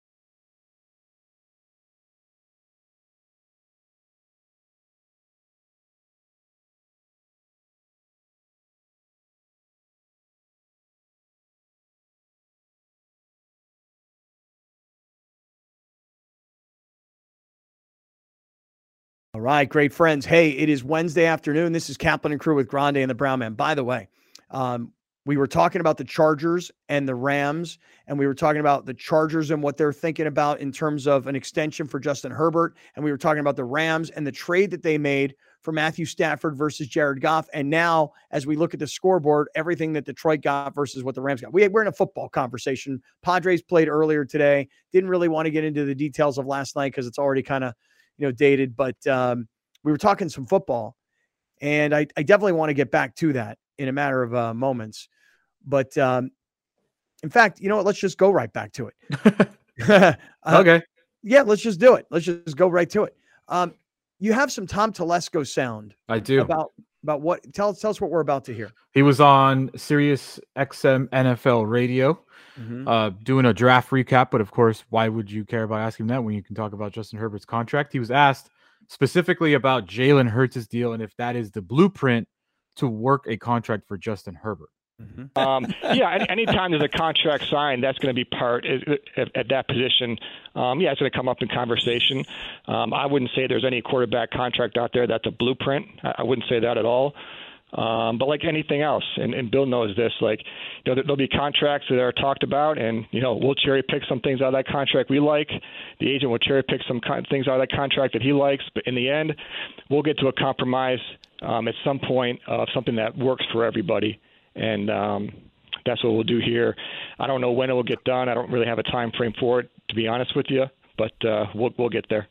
All right, great friends. Hey, it is Wednesday afternoon. This is Kaplan and Crew with Grande and the Brown Man. By the way, we were talking about the Chargers and the Rams, and we were talking about the Chargers and what they're thinking about in terms of an extension for Justin Herbert, and we were talking about the Rams and the trade that they made for Matthew Stafford versus Jared Goff. And now, as we look at the scoreboard, everything that Detroit got versus what the Rams got. We're in a football conversation. Padres played earlier today. Didn't really want to get into the details of last night because it's already kind of dated, but we were talking some football, and I definitely want to get back to that in a matter of moments. But in fact, you know what? Let's just go right back to it. Okay. Yeah, let's just do it. Let's just go right to it. You have some Tom Telesco sound. I do. About what? Tell us what we're about to hear. He was on Sirius XM NFL Radio. Doing a draft recap, but of course, why would you care about asking that when you can talk about Justin Herbert's contract? He was asked specifically about Jalen Hurts' deal and if that is the blueprint to work a contract for Justin Herbert. Anytime there's a contract signed, that's going to be part at that position. It's going to come up in conversation. I wouldn't say there's any quarterback contract out there that's a blueprint. I wouldn't say that at all. But like anything else, and Bill knows this, there'll be contracts that are talked about, and, we'll cherry pick some things out of that contract we like. The agent will cherry pick some things out of that contract that he likes. But in the end, we'll get to a compromise at some point of something that works for everybody. And that's what we'll do here. I don't know when it will get done. I don't really have a time frame for it, to be honest with you, but we'll get there.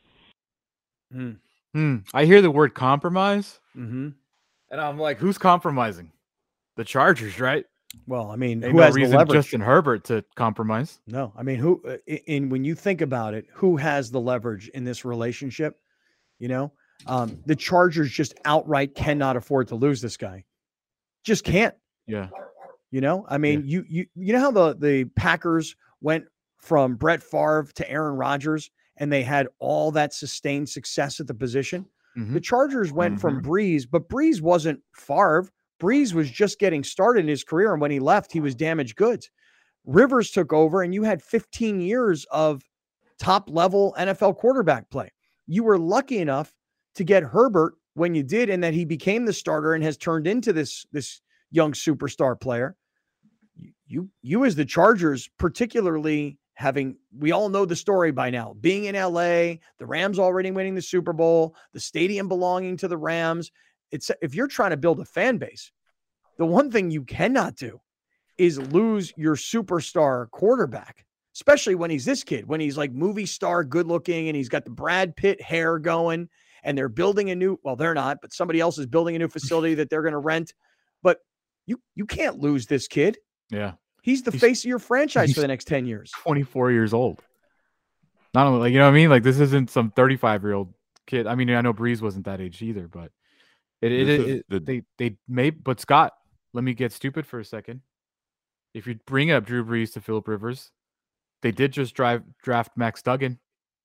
I hear the word compromise. Mm-hmm. And I'm like, who's compromising? The Chargers, right? Well, I mean, Ain't who no has the reason leverage? Justin Herbert to compromise? No, I mean, when you think about it, who has the leverage in this relationship? The Chargers just outright cannot afford to lose this guy. Just can't. Yeah. I mean, you know how the Packers went from Brett Favre to Aaron Rodgers, and they had all that sustained success at the position. The Chargers went from Breeze, but Breeze wasn't Favre. Breeze was just getting started in his career, and when he left, he was damaged goods. Rivers took over, and you had 15 years of top-level NFL quarterback play. You were lucky enough to get Herbert when you did, and that he became the starter and has turned into this young superstar player. You as the Chargers, particularly we all know the story by now, being in LA, the Rams already winning the Super Bowl, the stadium belonging to the Rams. If you're trying to build a fan base, the one thing you cannot do is lose your superstar quarterback, especially when he's this kid, when he's like movie star, good looking, and he's got the Brad Pitt hair going, and they're building they're not, but somebody else is building a new facility that they're going to rent. But you can't lose this kid. Yeah. He's the face of your franchise for the next 10 years. 24 years old. Not only, you know what I mean? Like, this isn't some 35-year-old kid. I mean, I know Breeze wasn't that age either, but they may. But Scott, let me get stupid for a second. If you bring up Drew Brees to Phillip Rivers, they did just draft Max Duggan.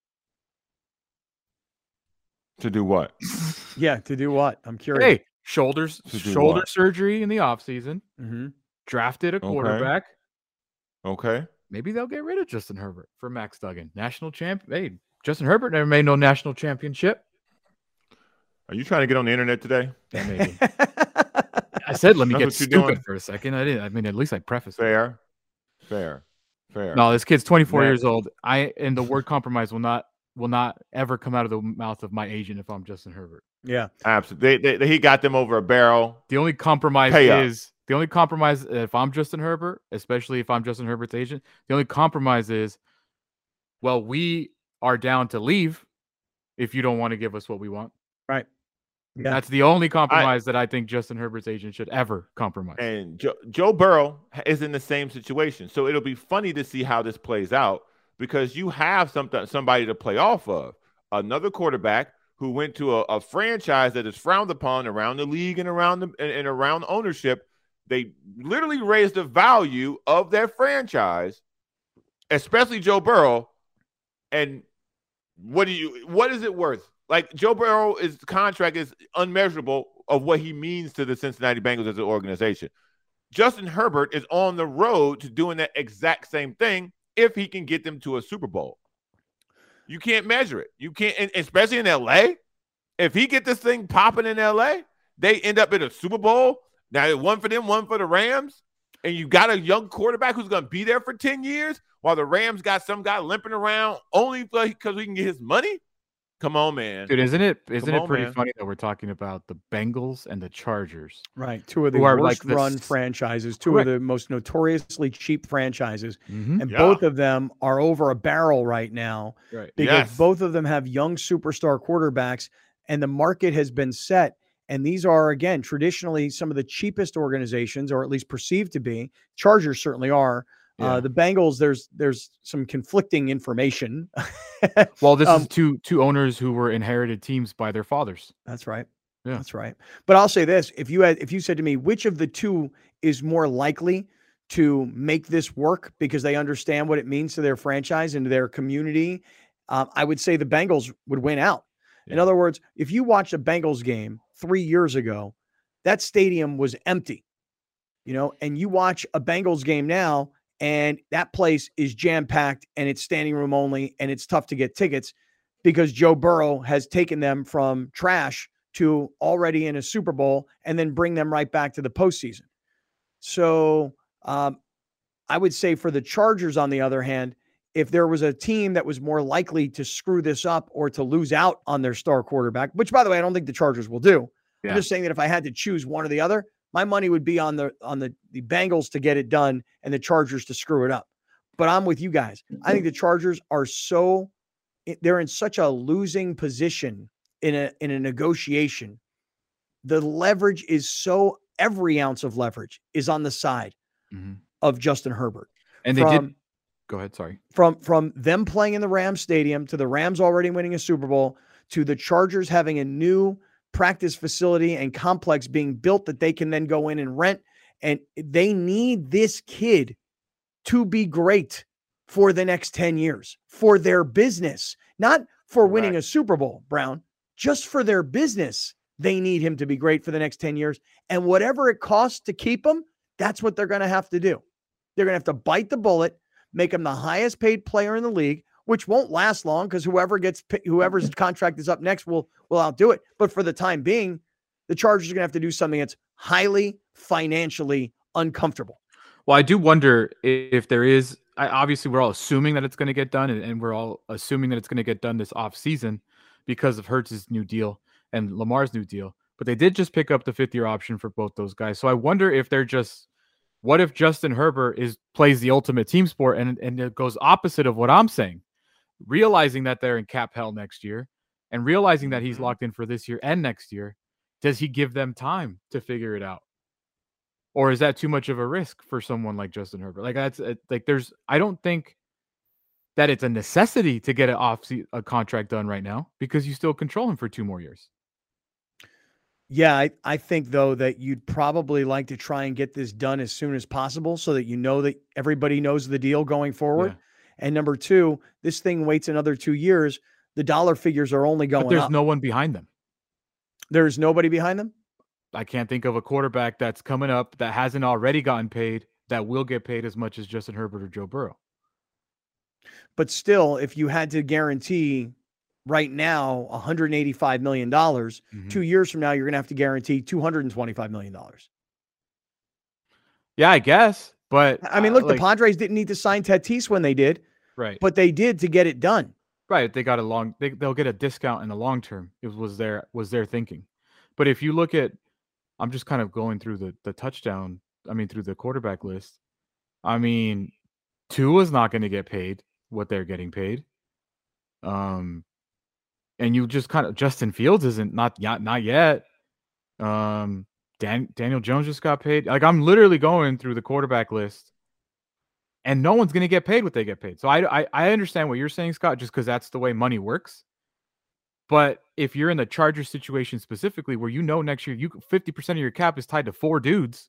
To do what? Yeah, to do what? I'm curious. Hey, shoulder surgery in the offseason. Drafted a quarterback. Okay. Maybe they'll get rid of Justin Herbert for Max Duggan. National champ. Hey, Justin Herbert never made no national championship. Are you trying to get on the internet today? Yeah, maybe. I said, let me get stupid for a second. I didn't. I mean, at least I preface Fair. No, this kid's 24 years old. And the word compromise will not will not ever come out of the mouth of my agent if I'm Justin Herbert. Yeah, absolutely. He got them over a barrel. The only compromise if I'm Justin Herbert, especially if I'm Justin Herbert's agent, the only compromise is, well, we are down to leave if you don't want to give us what we want. Right. Yeah. That's the only compromise that I think Justin Herbert's agent should ever compromise. And Joe Burrow is in the same situation. So it'll be funny to see how this plays out, because you have somebody to play off of. Another quarterback who went to a franchise that is frowned upon around the league and around ownership. They literally raised the value of their franchise, especially Joe Burrow. And what is it worth? Like, Joe Burrow's contract is unmeasurable of what he means to the Cincinnati Bengals as an organization. Justin Herbert is on the road to doing that exact same thing if he can get them to a Super Bowl. You can't measure it. You can't, and especially in LA. If he get this thing popping in LA, they end up in a Super Bowl. Now, one for them, one for the Rams, and you got a young quarterback who's going to be there for 10 years while the Rams got some guy limping around only because we can get his money. Come on, man. Dude, isn't it pretty funny that we're talking about the Bengals and the Chargers? Right. Two of the worst run franchises, two of the most notoriously cheap franchises. Mm-hmm. And both of them are over a barrel right now. Right. Because both of them have young superstar quarterbacks, and the market has been set. And these are, again, traditionally some of the cheapest organizations, or at least perceived to be. Chargers certainly are. Yeah. The Bengals, there's some conflicting information. Well, this is two owners who were inherited teams by their fathers. That's right. Yeah, that's right. But I'll say this: if you said to me, which of the two is more likely to make this work because they understand what it means to their franchise and to their community, I would say the Bengals would win out. Yeah. In other words, if you watch a Bengals game 3 years ago, that stadium was empty, and you watch a Bengals game now, and that place is jam-packed and it's standing room only, and it's tough to get tickets because Joe Burrow has taken them from trash to already in a Super Bowl and then bring them right back to the postseason. So I would say for the Chargers, on the other hand, if there was a team that was more likely to screw this up or to lose out on their star quarterback, which, by the way, I don't think the Chargers will do. Yeah. I'm just saying that if I had to choose one or the other, my money would be on the Bengals to get it done and the Chargers to screw it up. But I'm with you guys. I think the Chargers they're in such a losing position in a negotiation. The leverage is every ounce of leverage is on the side of Justin Herbert. And they did. Go ahead. Sorry. From them playing in the Rams stadium to the Rams already winning a Super Bowl to the Chargers having a new practice facility and complex being built that they can then go in and rent. And they need this kid to be great for the next 10 years for their business, not for winning a Super Bowl, Brown, just for their business. They need him to be great for the next 10 years. And whatever it costs to keep him, that's what they're going to have to do. They're going to have to bite the bullet, make him the highest paid player in the league, which won't last long because whoever's contract is up next will outdo it. But for the time being, the Chargers are going to have to do something that's highly financially uncomfortable. Well, I do wonder if there is. Obviously, we're all assuming that it's going to get done, and we're all assuming that it's going to get done this offseason because of Hurts' new deal and Lamar's new deal. But they did just pick up the 5th-year option for both those guys. So I wonder if they're just. What if Justin Herbert plays the ultimate team sport and it goes opposite of what I'm saying? Realizing that they're in cap hell next year and realizing that he's locked in for this year and next year, does he give them time to figure it out? Or is that too much of a risk for someone like Justin Herbert? I don't think that it's a necessity to get a contract done right now because you still control him for 2 more years. Yeah, I think, though, that you'd probably like to try and get this done as soon as possible so that that everybody knows the deal going forward. Yeah. And number 2, this thing waits another 2 years. The dollar figures are only going up. But there's no one behind them. There's nobody behind them? I can't think of a quarterback that's coming up that hasn't already gotten paid that will get paid as much as Justin Herbert or Joe Burrow. But still, if you had to guarantee right now $185 million, 2 years from now, you're going to have to guarantee $225 million. Yeah, I guess. But I mean, look, the Padres didn't need to sign Tatis when they did. Right. But they did to get it done. Right, they got they'll get a discount in the long term. It was their thinking. But if you look at, I'm just kind of going through through the quarterback list. I mean, Tua's not going to get paid what they're getting paid. And you just kind of, Justin Fields isn't not yet. Daniel Jones just got paid. Like, I'm literally going through the quarterback list, and no one's going to get paid what they get paid. So I understand what you're saying, Scott, just because that's the way money works. But if you're in the Chargers situation specifically, where next year 50% of your cap is tied to 4 dudes,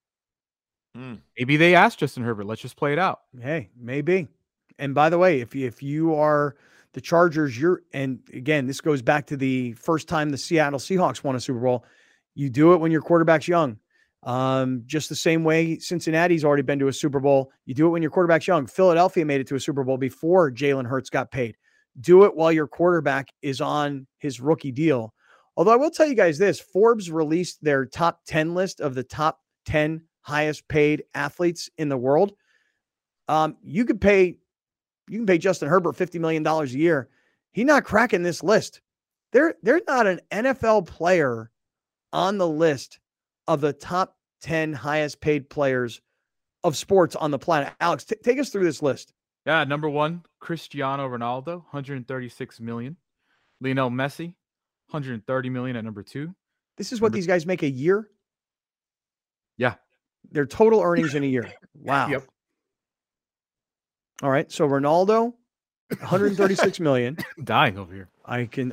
maybe they asked Justin Herbert, let's just play it out. Hey, maybe. And by the way, if you are the Chargers, and again, this goes back to the first time the Seattle Seahawks won a Super Bowl. You do it when your quarterback's young. Just the same way Cincinnati's already been to a Super Bowl. You do it when your quarterback's young. Philadelphia made it to a Super Bowl before Jalen Hurts got paid. Do it while your quarterback is on his rookie deal. Although I will tell you guys this, Forbes released their top 10 list of the top 10 highest paid athletes in the world. You can pay Justin Herbert $50 million a year. He's not cracking this list. There's not an NFL player on the list of the top 10 highest paid players of sports on the planet. Alex, take us through this list. Yeah, number 1, Cristiano Ronaldo, $136 million. Lionel Messi, $130 million at number 2. This is what these guys make a year? Yeah. Their total earnings in a year. Wow. Yep. All right. So Ronaldo, $136 million. Dying over here. I can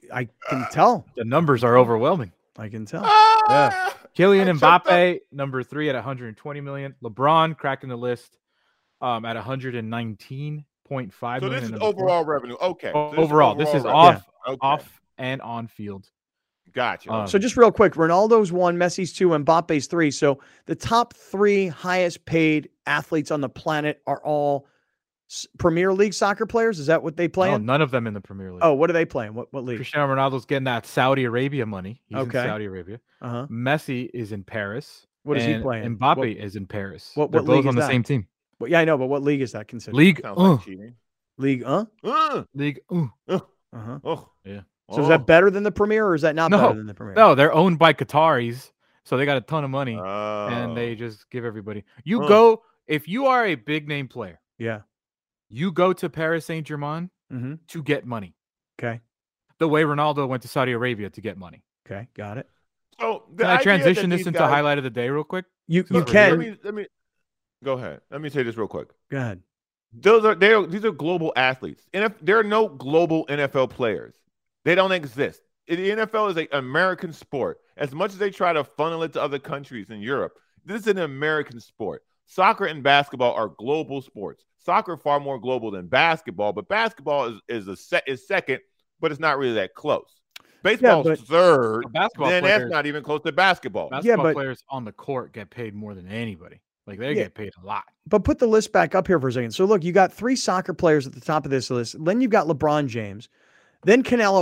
tell. The numbers are overwhelming. I can tell. Yeah. Kylian Mbappe, number 3 at $120 million. LeBron cracking the list at $119.5 million. So this is overall revenue. Okay. Overall, this is off and on field. Gotcha. So just real quick, Ronaldo's 1, Messi's 2, and Mbappe's 3. So the top 3 highest paid athletes on the planet are all Premier League soccer players. Is that what they play in? None of them in the Premier League. Oh, what are they playing? What league? Cristiano Ronaldo's getting that Saudi Arabia money. He's in Saudi Arabia. Uh-huh. Messi is in Paris. What is he playing? Mbappe is in Paris. What They're league both on the that? same team. Well, yeah, I know, but what league is that considered? League. Like cheating. League. League. Uh-huh. Oh, yeah. So is that better than the Premier, or is that not better than the Premier? No, they're owned by Qataris, so they got a ton of money, and they just give everybody. You go if you are a big name player. Yeah. You go to Paris Saint-Germain to get money. Okay. The way Ronaldo went to Saudi Arabia to get money. Okay, got it. So can I transition this into highlight of the day real quick? You can. Let me go ahead. Let me say this real quick. Go ahead. These are global athletes. And if there are no global NFL players, they don't exist. The NFL is an American sport. As much as they try to funnel it to other countries in Europe, this is an American sport. Soccer and basketball are global sports. Soccer far more global than basketball, but basketball is second, but it's not really that close. Baseball's third, then that's not even close to basketball. Basketball players on the court get paid more than anybody. Like, they get paid a lot. But put the list back up here for a second. So look, you got 3 soccer players at the top of this list. Then you've got LeBron James. Then Canelo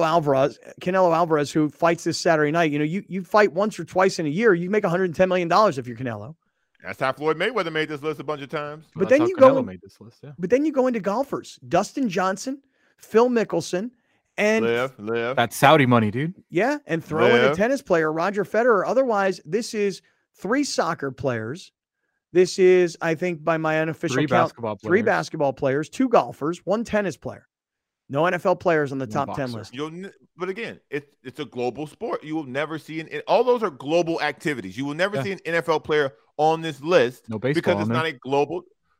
Alvarez, who fights this Saturday night. You know, you fight once or twice in a year, you make $110 million if you're Canelo. That's how Floyd Mayweather made this list a bunch of times. But then you made this list, But then you go into golfers: Dustin Johnson, Phil Mickelson, and Live. That's Saudi money, dude. Yeah, and throw in a tennis player, Roger Federer. Otherwise, this is 3 soccer players. This is, I think, by my unofficial count, 3 basketball players, 2 golfers, 1 tennis player. No NFL players on the top 10 list. But again, it's a global sport. You will never see all those are global activities. You will never see an NFL player on this list because it's not a global.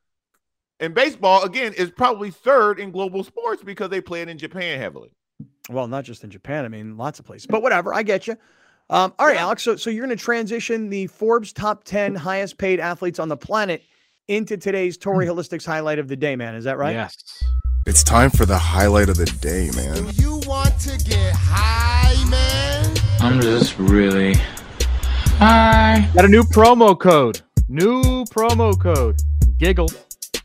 And baseball, again, is probably third in global sports because they play it in Japan heavily. Well, not just in Japan. I mean, lots of places. But whatever, I get you. All right, Alex. So you're going to transition the Forbes top 10 highest paid athletes on the planet into today's Torrey Holistics highlight of the day, man. Is that right? Yes. It's time for the highlight of the day, man. Do you want to get high, man? I'm just really high. Got a new promo code. Giggles.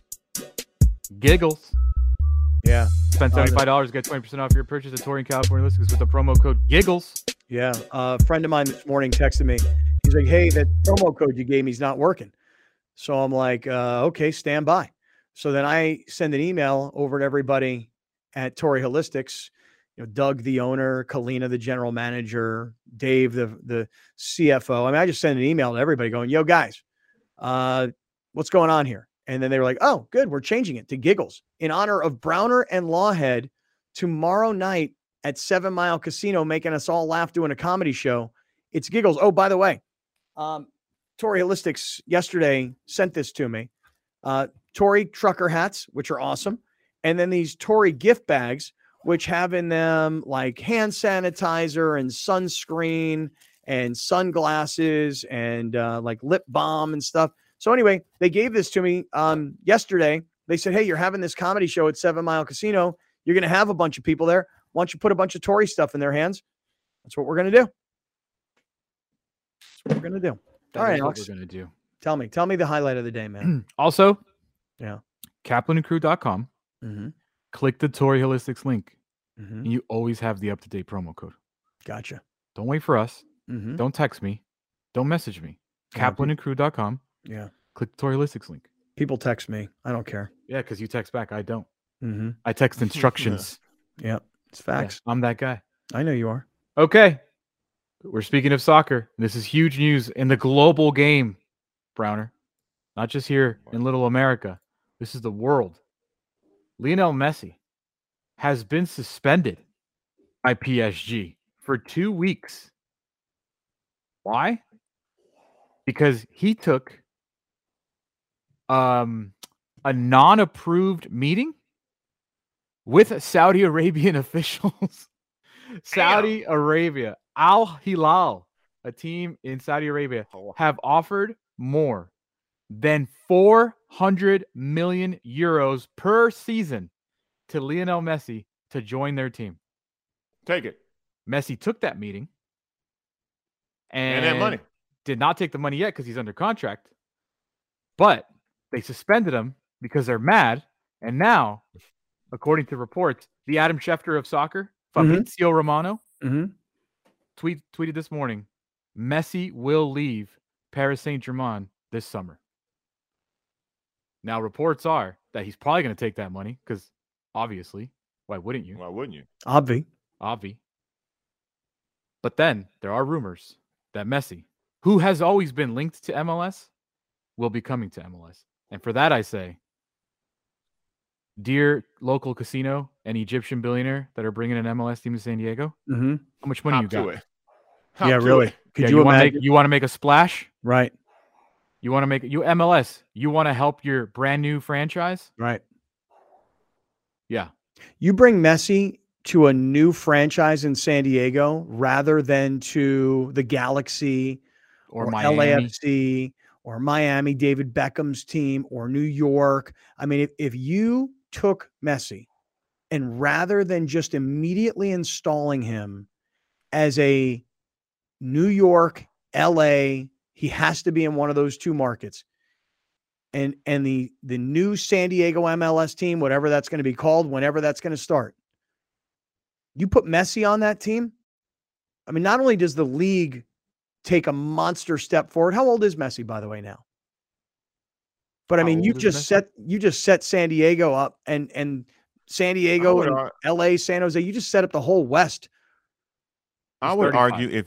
Yeah. Spend $75, get 20% off your purchase at Torrey California Holistics with the promo code Giggles. Yeah. A friend of mine this morning texted me. He's like, hey, that promo code you gave me is not working. So I'm like, okay, stand by. So then I send an email over to everybody at Torrey Holistics, Doug, the owner, Kalina, the general manager, Dave, the CFO. I mean, I just sent an email to everybody going, yo, guys, what's going on here? And then they were like, oh, good. We're changing it to Giggles in honor of Browner and Lawhead tomorrow night at 7 Mile Casino, making us all laugh doing a comedy show. It's Giggles. Oh, by the way, Torrey Holistics yesterday sent this to me. Torrey trucker hats, which are awesome. And then these Torrey gift bags, which have in them like hand sanitizer and sunscreen and sunglasses and like lip balm and stuff. So anyway, they gave this to me yesterday. They said, hey, you're having this comedy show at 7 Mile Casino. You're going to have a bunch of people there. Why don't you put a bunch of Torrey stuff in their hands? That's what we're going to do. That's what we're going to do. All right, Alex. We're going to do. Tell me the highlight of the day, man. Also, yeah, KaplanandCrew.com. Mm-hmm. Click the Torrey Holistics link. Mm-hmm. And you always have the up-to-date promo code. Gotcha. Don't wait for us. Mm-hmm. Don't text me. Don't message me. KaplanandCrew.com. Yeah. Click the Torrey Holistics link. People text me. I don't care. Yeah, because you text back. I don't. Mm-hmm. I text instructions. Yeah, it's facts. Yeah, I'm that guy. I know you are. Okay. We're speaking of soccer. This is huge news in the global game, Browner. Not just here in little America. This is the world. Lionel Messi has been suspended by PSG for 2 weeks. Why? Because he took a non-approved meeting with Saudi Arabian officials. Saudi Arabia, Al Hilal, a team in Saudi Arabia, have offered more than 400 million euros per season to Lionel Messi to join their team. Take it. Messi took that meeting and that money. Did not take the money yet because he's under contract, but they suspended him because they're mad. And now, according to reports, the Adam Schefter of soccer, Fabrizio Romano, tweeted this morning, Messi will leave Paris Saint-Germain this summer. Now, reports are that he's probably going to take that money because, obviously, why wouldn't you? Why wouldn't you? Obvi. But then there are rumors that Messi, who has always been linked to MLS, will be coming to MLS. And for that, I say, dear local casino and Egyptian billionaire that are bringing an MLS team to San Diego, how much money you got? Yeah, really. Could you imagine? You want to make a splash? Right. You want to make you MLS? You want to help your brand new franchise? Right. Yeah. You bring Messi to a new franchise in San Diego rather than to the Galaxy or Miami. LAFC or Miami, David Beckham's team, or New York. I mean, if you took Messi and rather than just immediately installing him as a New York, LA, he has to be in one of those two markets. And the new San Diego MLS team, whatever that's going to be called, whenever that's going to start, you put Messi on that team. I mean, not only does the league take a monster step forward. How old is Messi, by the way, now? But I mean, you just set San Diego up and San Diego and LA, San Jose. You just set up the whole West. I would argue if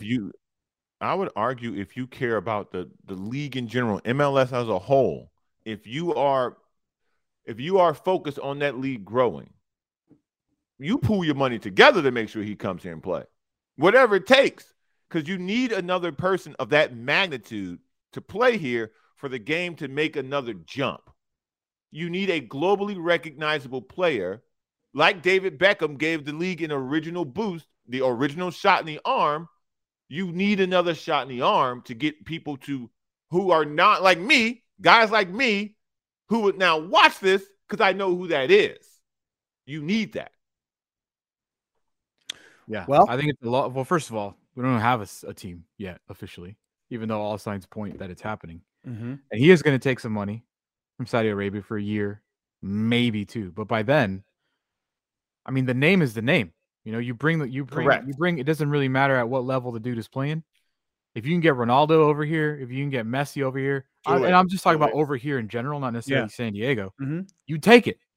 you care about the league in general, MLS as a whole, if you are focused on that league growing, you pool your money together to make sure he comes here and play. Whatever it takes. Because you need another person of that magnitude to play here for the game to make another jump. You need a globally recognizable player like David Beckham gave the league an original boost, the original shot in the arm. You need another shot in the arm to get people who are not like me, guys like me, who would now watch this because I know who that is. You need that. Yeah. Well, I think it's a lot. Well, first of all, we don't have a team yet officially, even though all signs point that it's happening. Mm-hmm. And he is going to take some money from Saudi Arabia for a year, maybe two. But by then, I mean, the name is the name. You know, you bring. It doesn't really matter at what level the dude is playing. If you can get Ronaldo over here, if you can get Messi over here, and I'm just talking about over here in general, not necessarily San Diego. Mm-hmm. You take it. Yeah.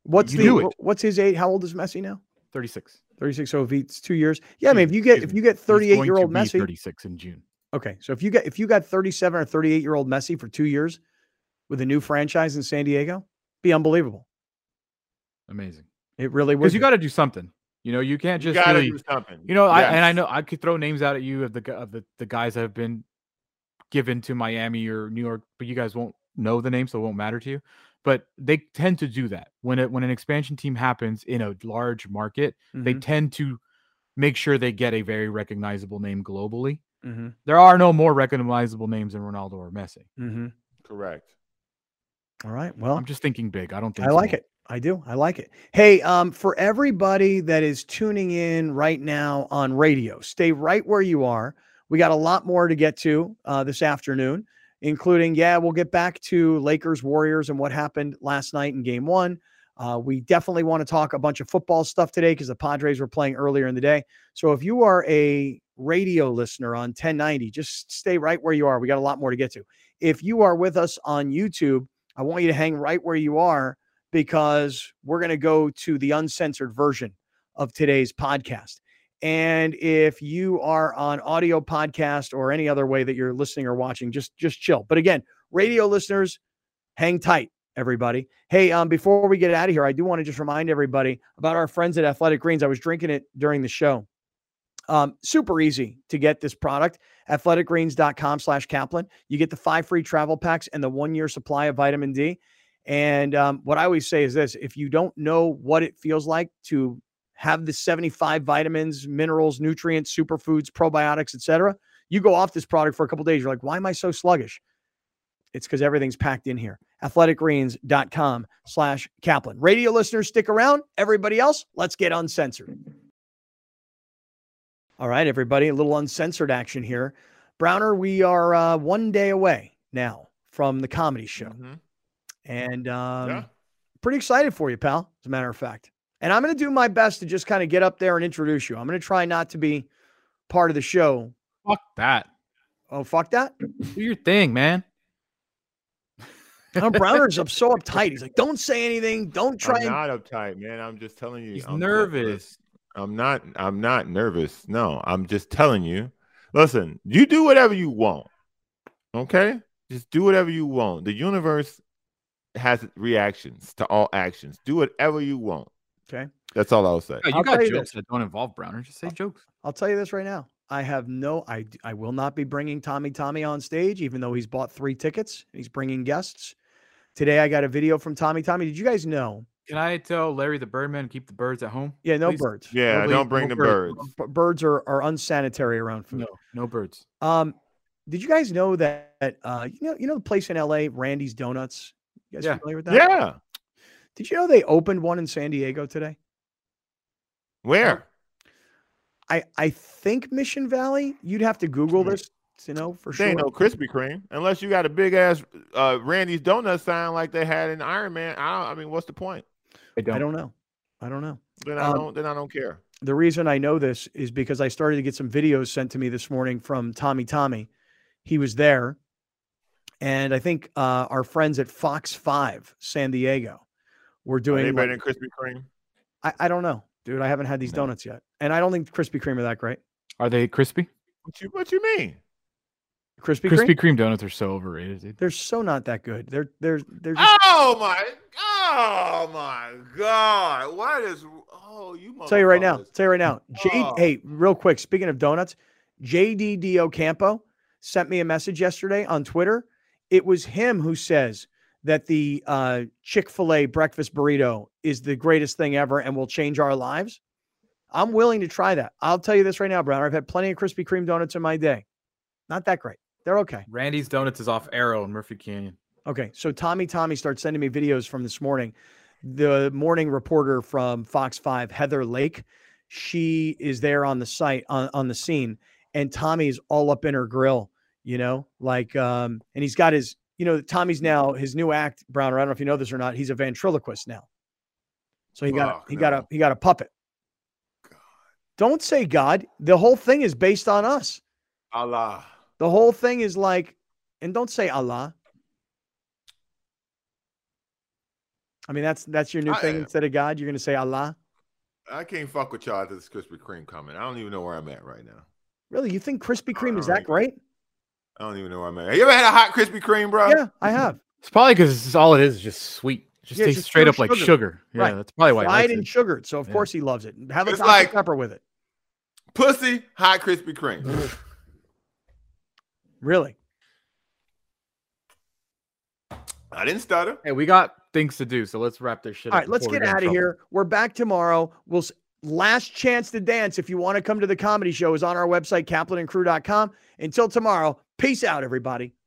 What's You do it. what's his age? How old is Messi now? 36. 36. So if it's 2 years, yeah. I mean, if you get 38-year-old Messi, 36 in June. Okay, so if you got 37 or 38-year-old Messi for 2 years with a new franchise in San Diego, be unbelievable. Amazing. It really would. Because you got to do something. You know, you can't just gotta really, do something. You know, Yes. I know I could throw names out at you of the guys that have been given to Miami or New York, but you guys won't know the name, so it won't matter to you. But they tend to do that when an expansion team happens in a large market. They tend to make sure they get a very recognizable name globally. There are no more recognizable names than Ronaldo or Messi. Correct. All right. Well, I'm just thinking big. I don't think I like it. I do. I like it. Hey, for everybody that is tuning in right now on radio, stay right where you are. We got a lot more to get to this afternoon, including, we'll get back to Lakers Warriors and what happened last night in game 1. We definitely want to talk a bunch of football stuff today because the Padres were playing earlier in the day. So if you are a radio listener on 1090, just stay right where you are. We got a lot more to get to. If you are with us on YouTube, I want you to hang right where you are because we're going to go to the uncensored version of today's podcast. And if you are on audio podcast or any other way that you're listening or watching, just chill. But again, radio listeners, hang tight, everybody. Hey, before we get out of here, I do want to just remind everybody about our friends at Athletic Greens. I was drinking it during the show. Super easy to get this product. athleticgreens.com/Kaplan. You get the 5 free travel packs and the 1-year supply of vitamin D. And what I always say is this: if you don't know what it feels like to have the 75 vitamins, minerals, nutrients, superfoods, probiotics, etc., you go off this product for a couple of days. You're like, why am I so sluggish? It's because everything's packed in here. athleticgreens.com/Kaplan. Radio listeners, stick around. Everybody else, let's get uncensored. All right, everybody, a little uncensored action here. Browner, we are 1 day away now from the comedy show. And pretty excited for you, pal, as a matter of fact. And I'm going to do my best to just kind of get up there and introduce you. I'm going to try not to be part of the show. Fuck that. Oh, fuck that? Do your thing, man. Browner's so uptight. He's like, don't say anything. Don't try. I'm not uptight, man. I'm just telling you. He's nervous. I'm not nervous. No, I'm just telling you. Listen, you do whatever you want. Okay? Just do whatever you want. The universe has reactions to all actions. Do whatever you want. Okay. That's all I'll say. Oh, you got jokes that don't involve Browner. Just say jokes. I'll tell you this right now. I will not be bringing Tommy on stage, even though he's bought 3 tickets. He's bringing guests. Today, I got a video from Tommy. Did you guys know? Can I tell Larry the Birdman to keep the birds at home? Yeah, no please? birds. Yeah, Nobody, don't bring the birds. Birds are unsanitary around food. No birds. Did you guys know that you know the place in LA, Randy's Donuts? You guys familiar with that? Yeah. Did you know they opened one in San Diego today? Where? I think Mission Valley. You'd have to Google this to know for sure. They ain't no Krispy Kreme unless you got a big ass Randy's Donut sign like they had in Iron Man. I mean, what's the point? I don't know. Then I don't care. The reason I know this is because I started to get some videos sent to me this morning from Tommy. He was there, and I think our friends at Fox 5 San Diego were doing. Are they better than Krispy Kreme? I don't know, dude. I haven't had these donuts yet, and I don't think Krispy Kreme are that great. Are they crispy? What you mean? Krispy Kreme donuts are so overrated, dude. They're so not that good. They're just. Oh my God! What is? Oh, you. Tell you right now. Hey, real quick. Speaking of donuts, JD Ocampo sent me a message yesterday on Twitter. It was him who says that the Chick-fil-A breakfast burrito is the greatest thing ever and will change our lives. I'm willing to try that. I'll tell you this right now, Browner. I've had plenty of Krispy Kreme donuts in my day. Not that great. They're okay. Randy's Donuts is off Arrow in Murphy Canyon. Okay, so Tommy starts sending me videos from this morning. The morning reporter from Fox 5, Heather Lake, she is there on the site, on the scene, and Tommy's all up in her grill, and he's got his, Tommy's now, his new act, Browner, I don't know if you know this or not, he's a ventriloquist now. So he got a puppet. God. Don't say God. The whole thing is based on us. Allah. The whole thing is like, and don't say Allah. I mean, that's your new thing. Instead of God, you're going to say Allah? I can't fuck with y'all after this Krispy Kreme coming. I don't even know where I'm at right now. Really? You think Krispy Kreme is that great? I don't even know where I'm at. Have you ever had a hot Krispy Kreme, bro? Yeah, I have. It's probably because all it is just sweet. It just tastes straight up like sugar. Yeah, right. That's probably why. Fried and sugared, so of course he loves it. Have a It's Dr. like Pepper with it. Pussy, hot Krispy Kreme. Really? I didn't stutter. Hey, we got things to do, so let's wrap this shit up. All right, let's get out of here. We're back tomorrow. Last chance to dance. If you want to come to the comedy show, is on our website, kaplanandcrew.com. Until tomorrow, peace out, everybody.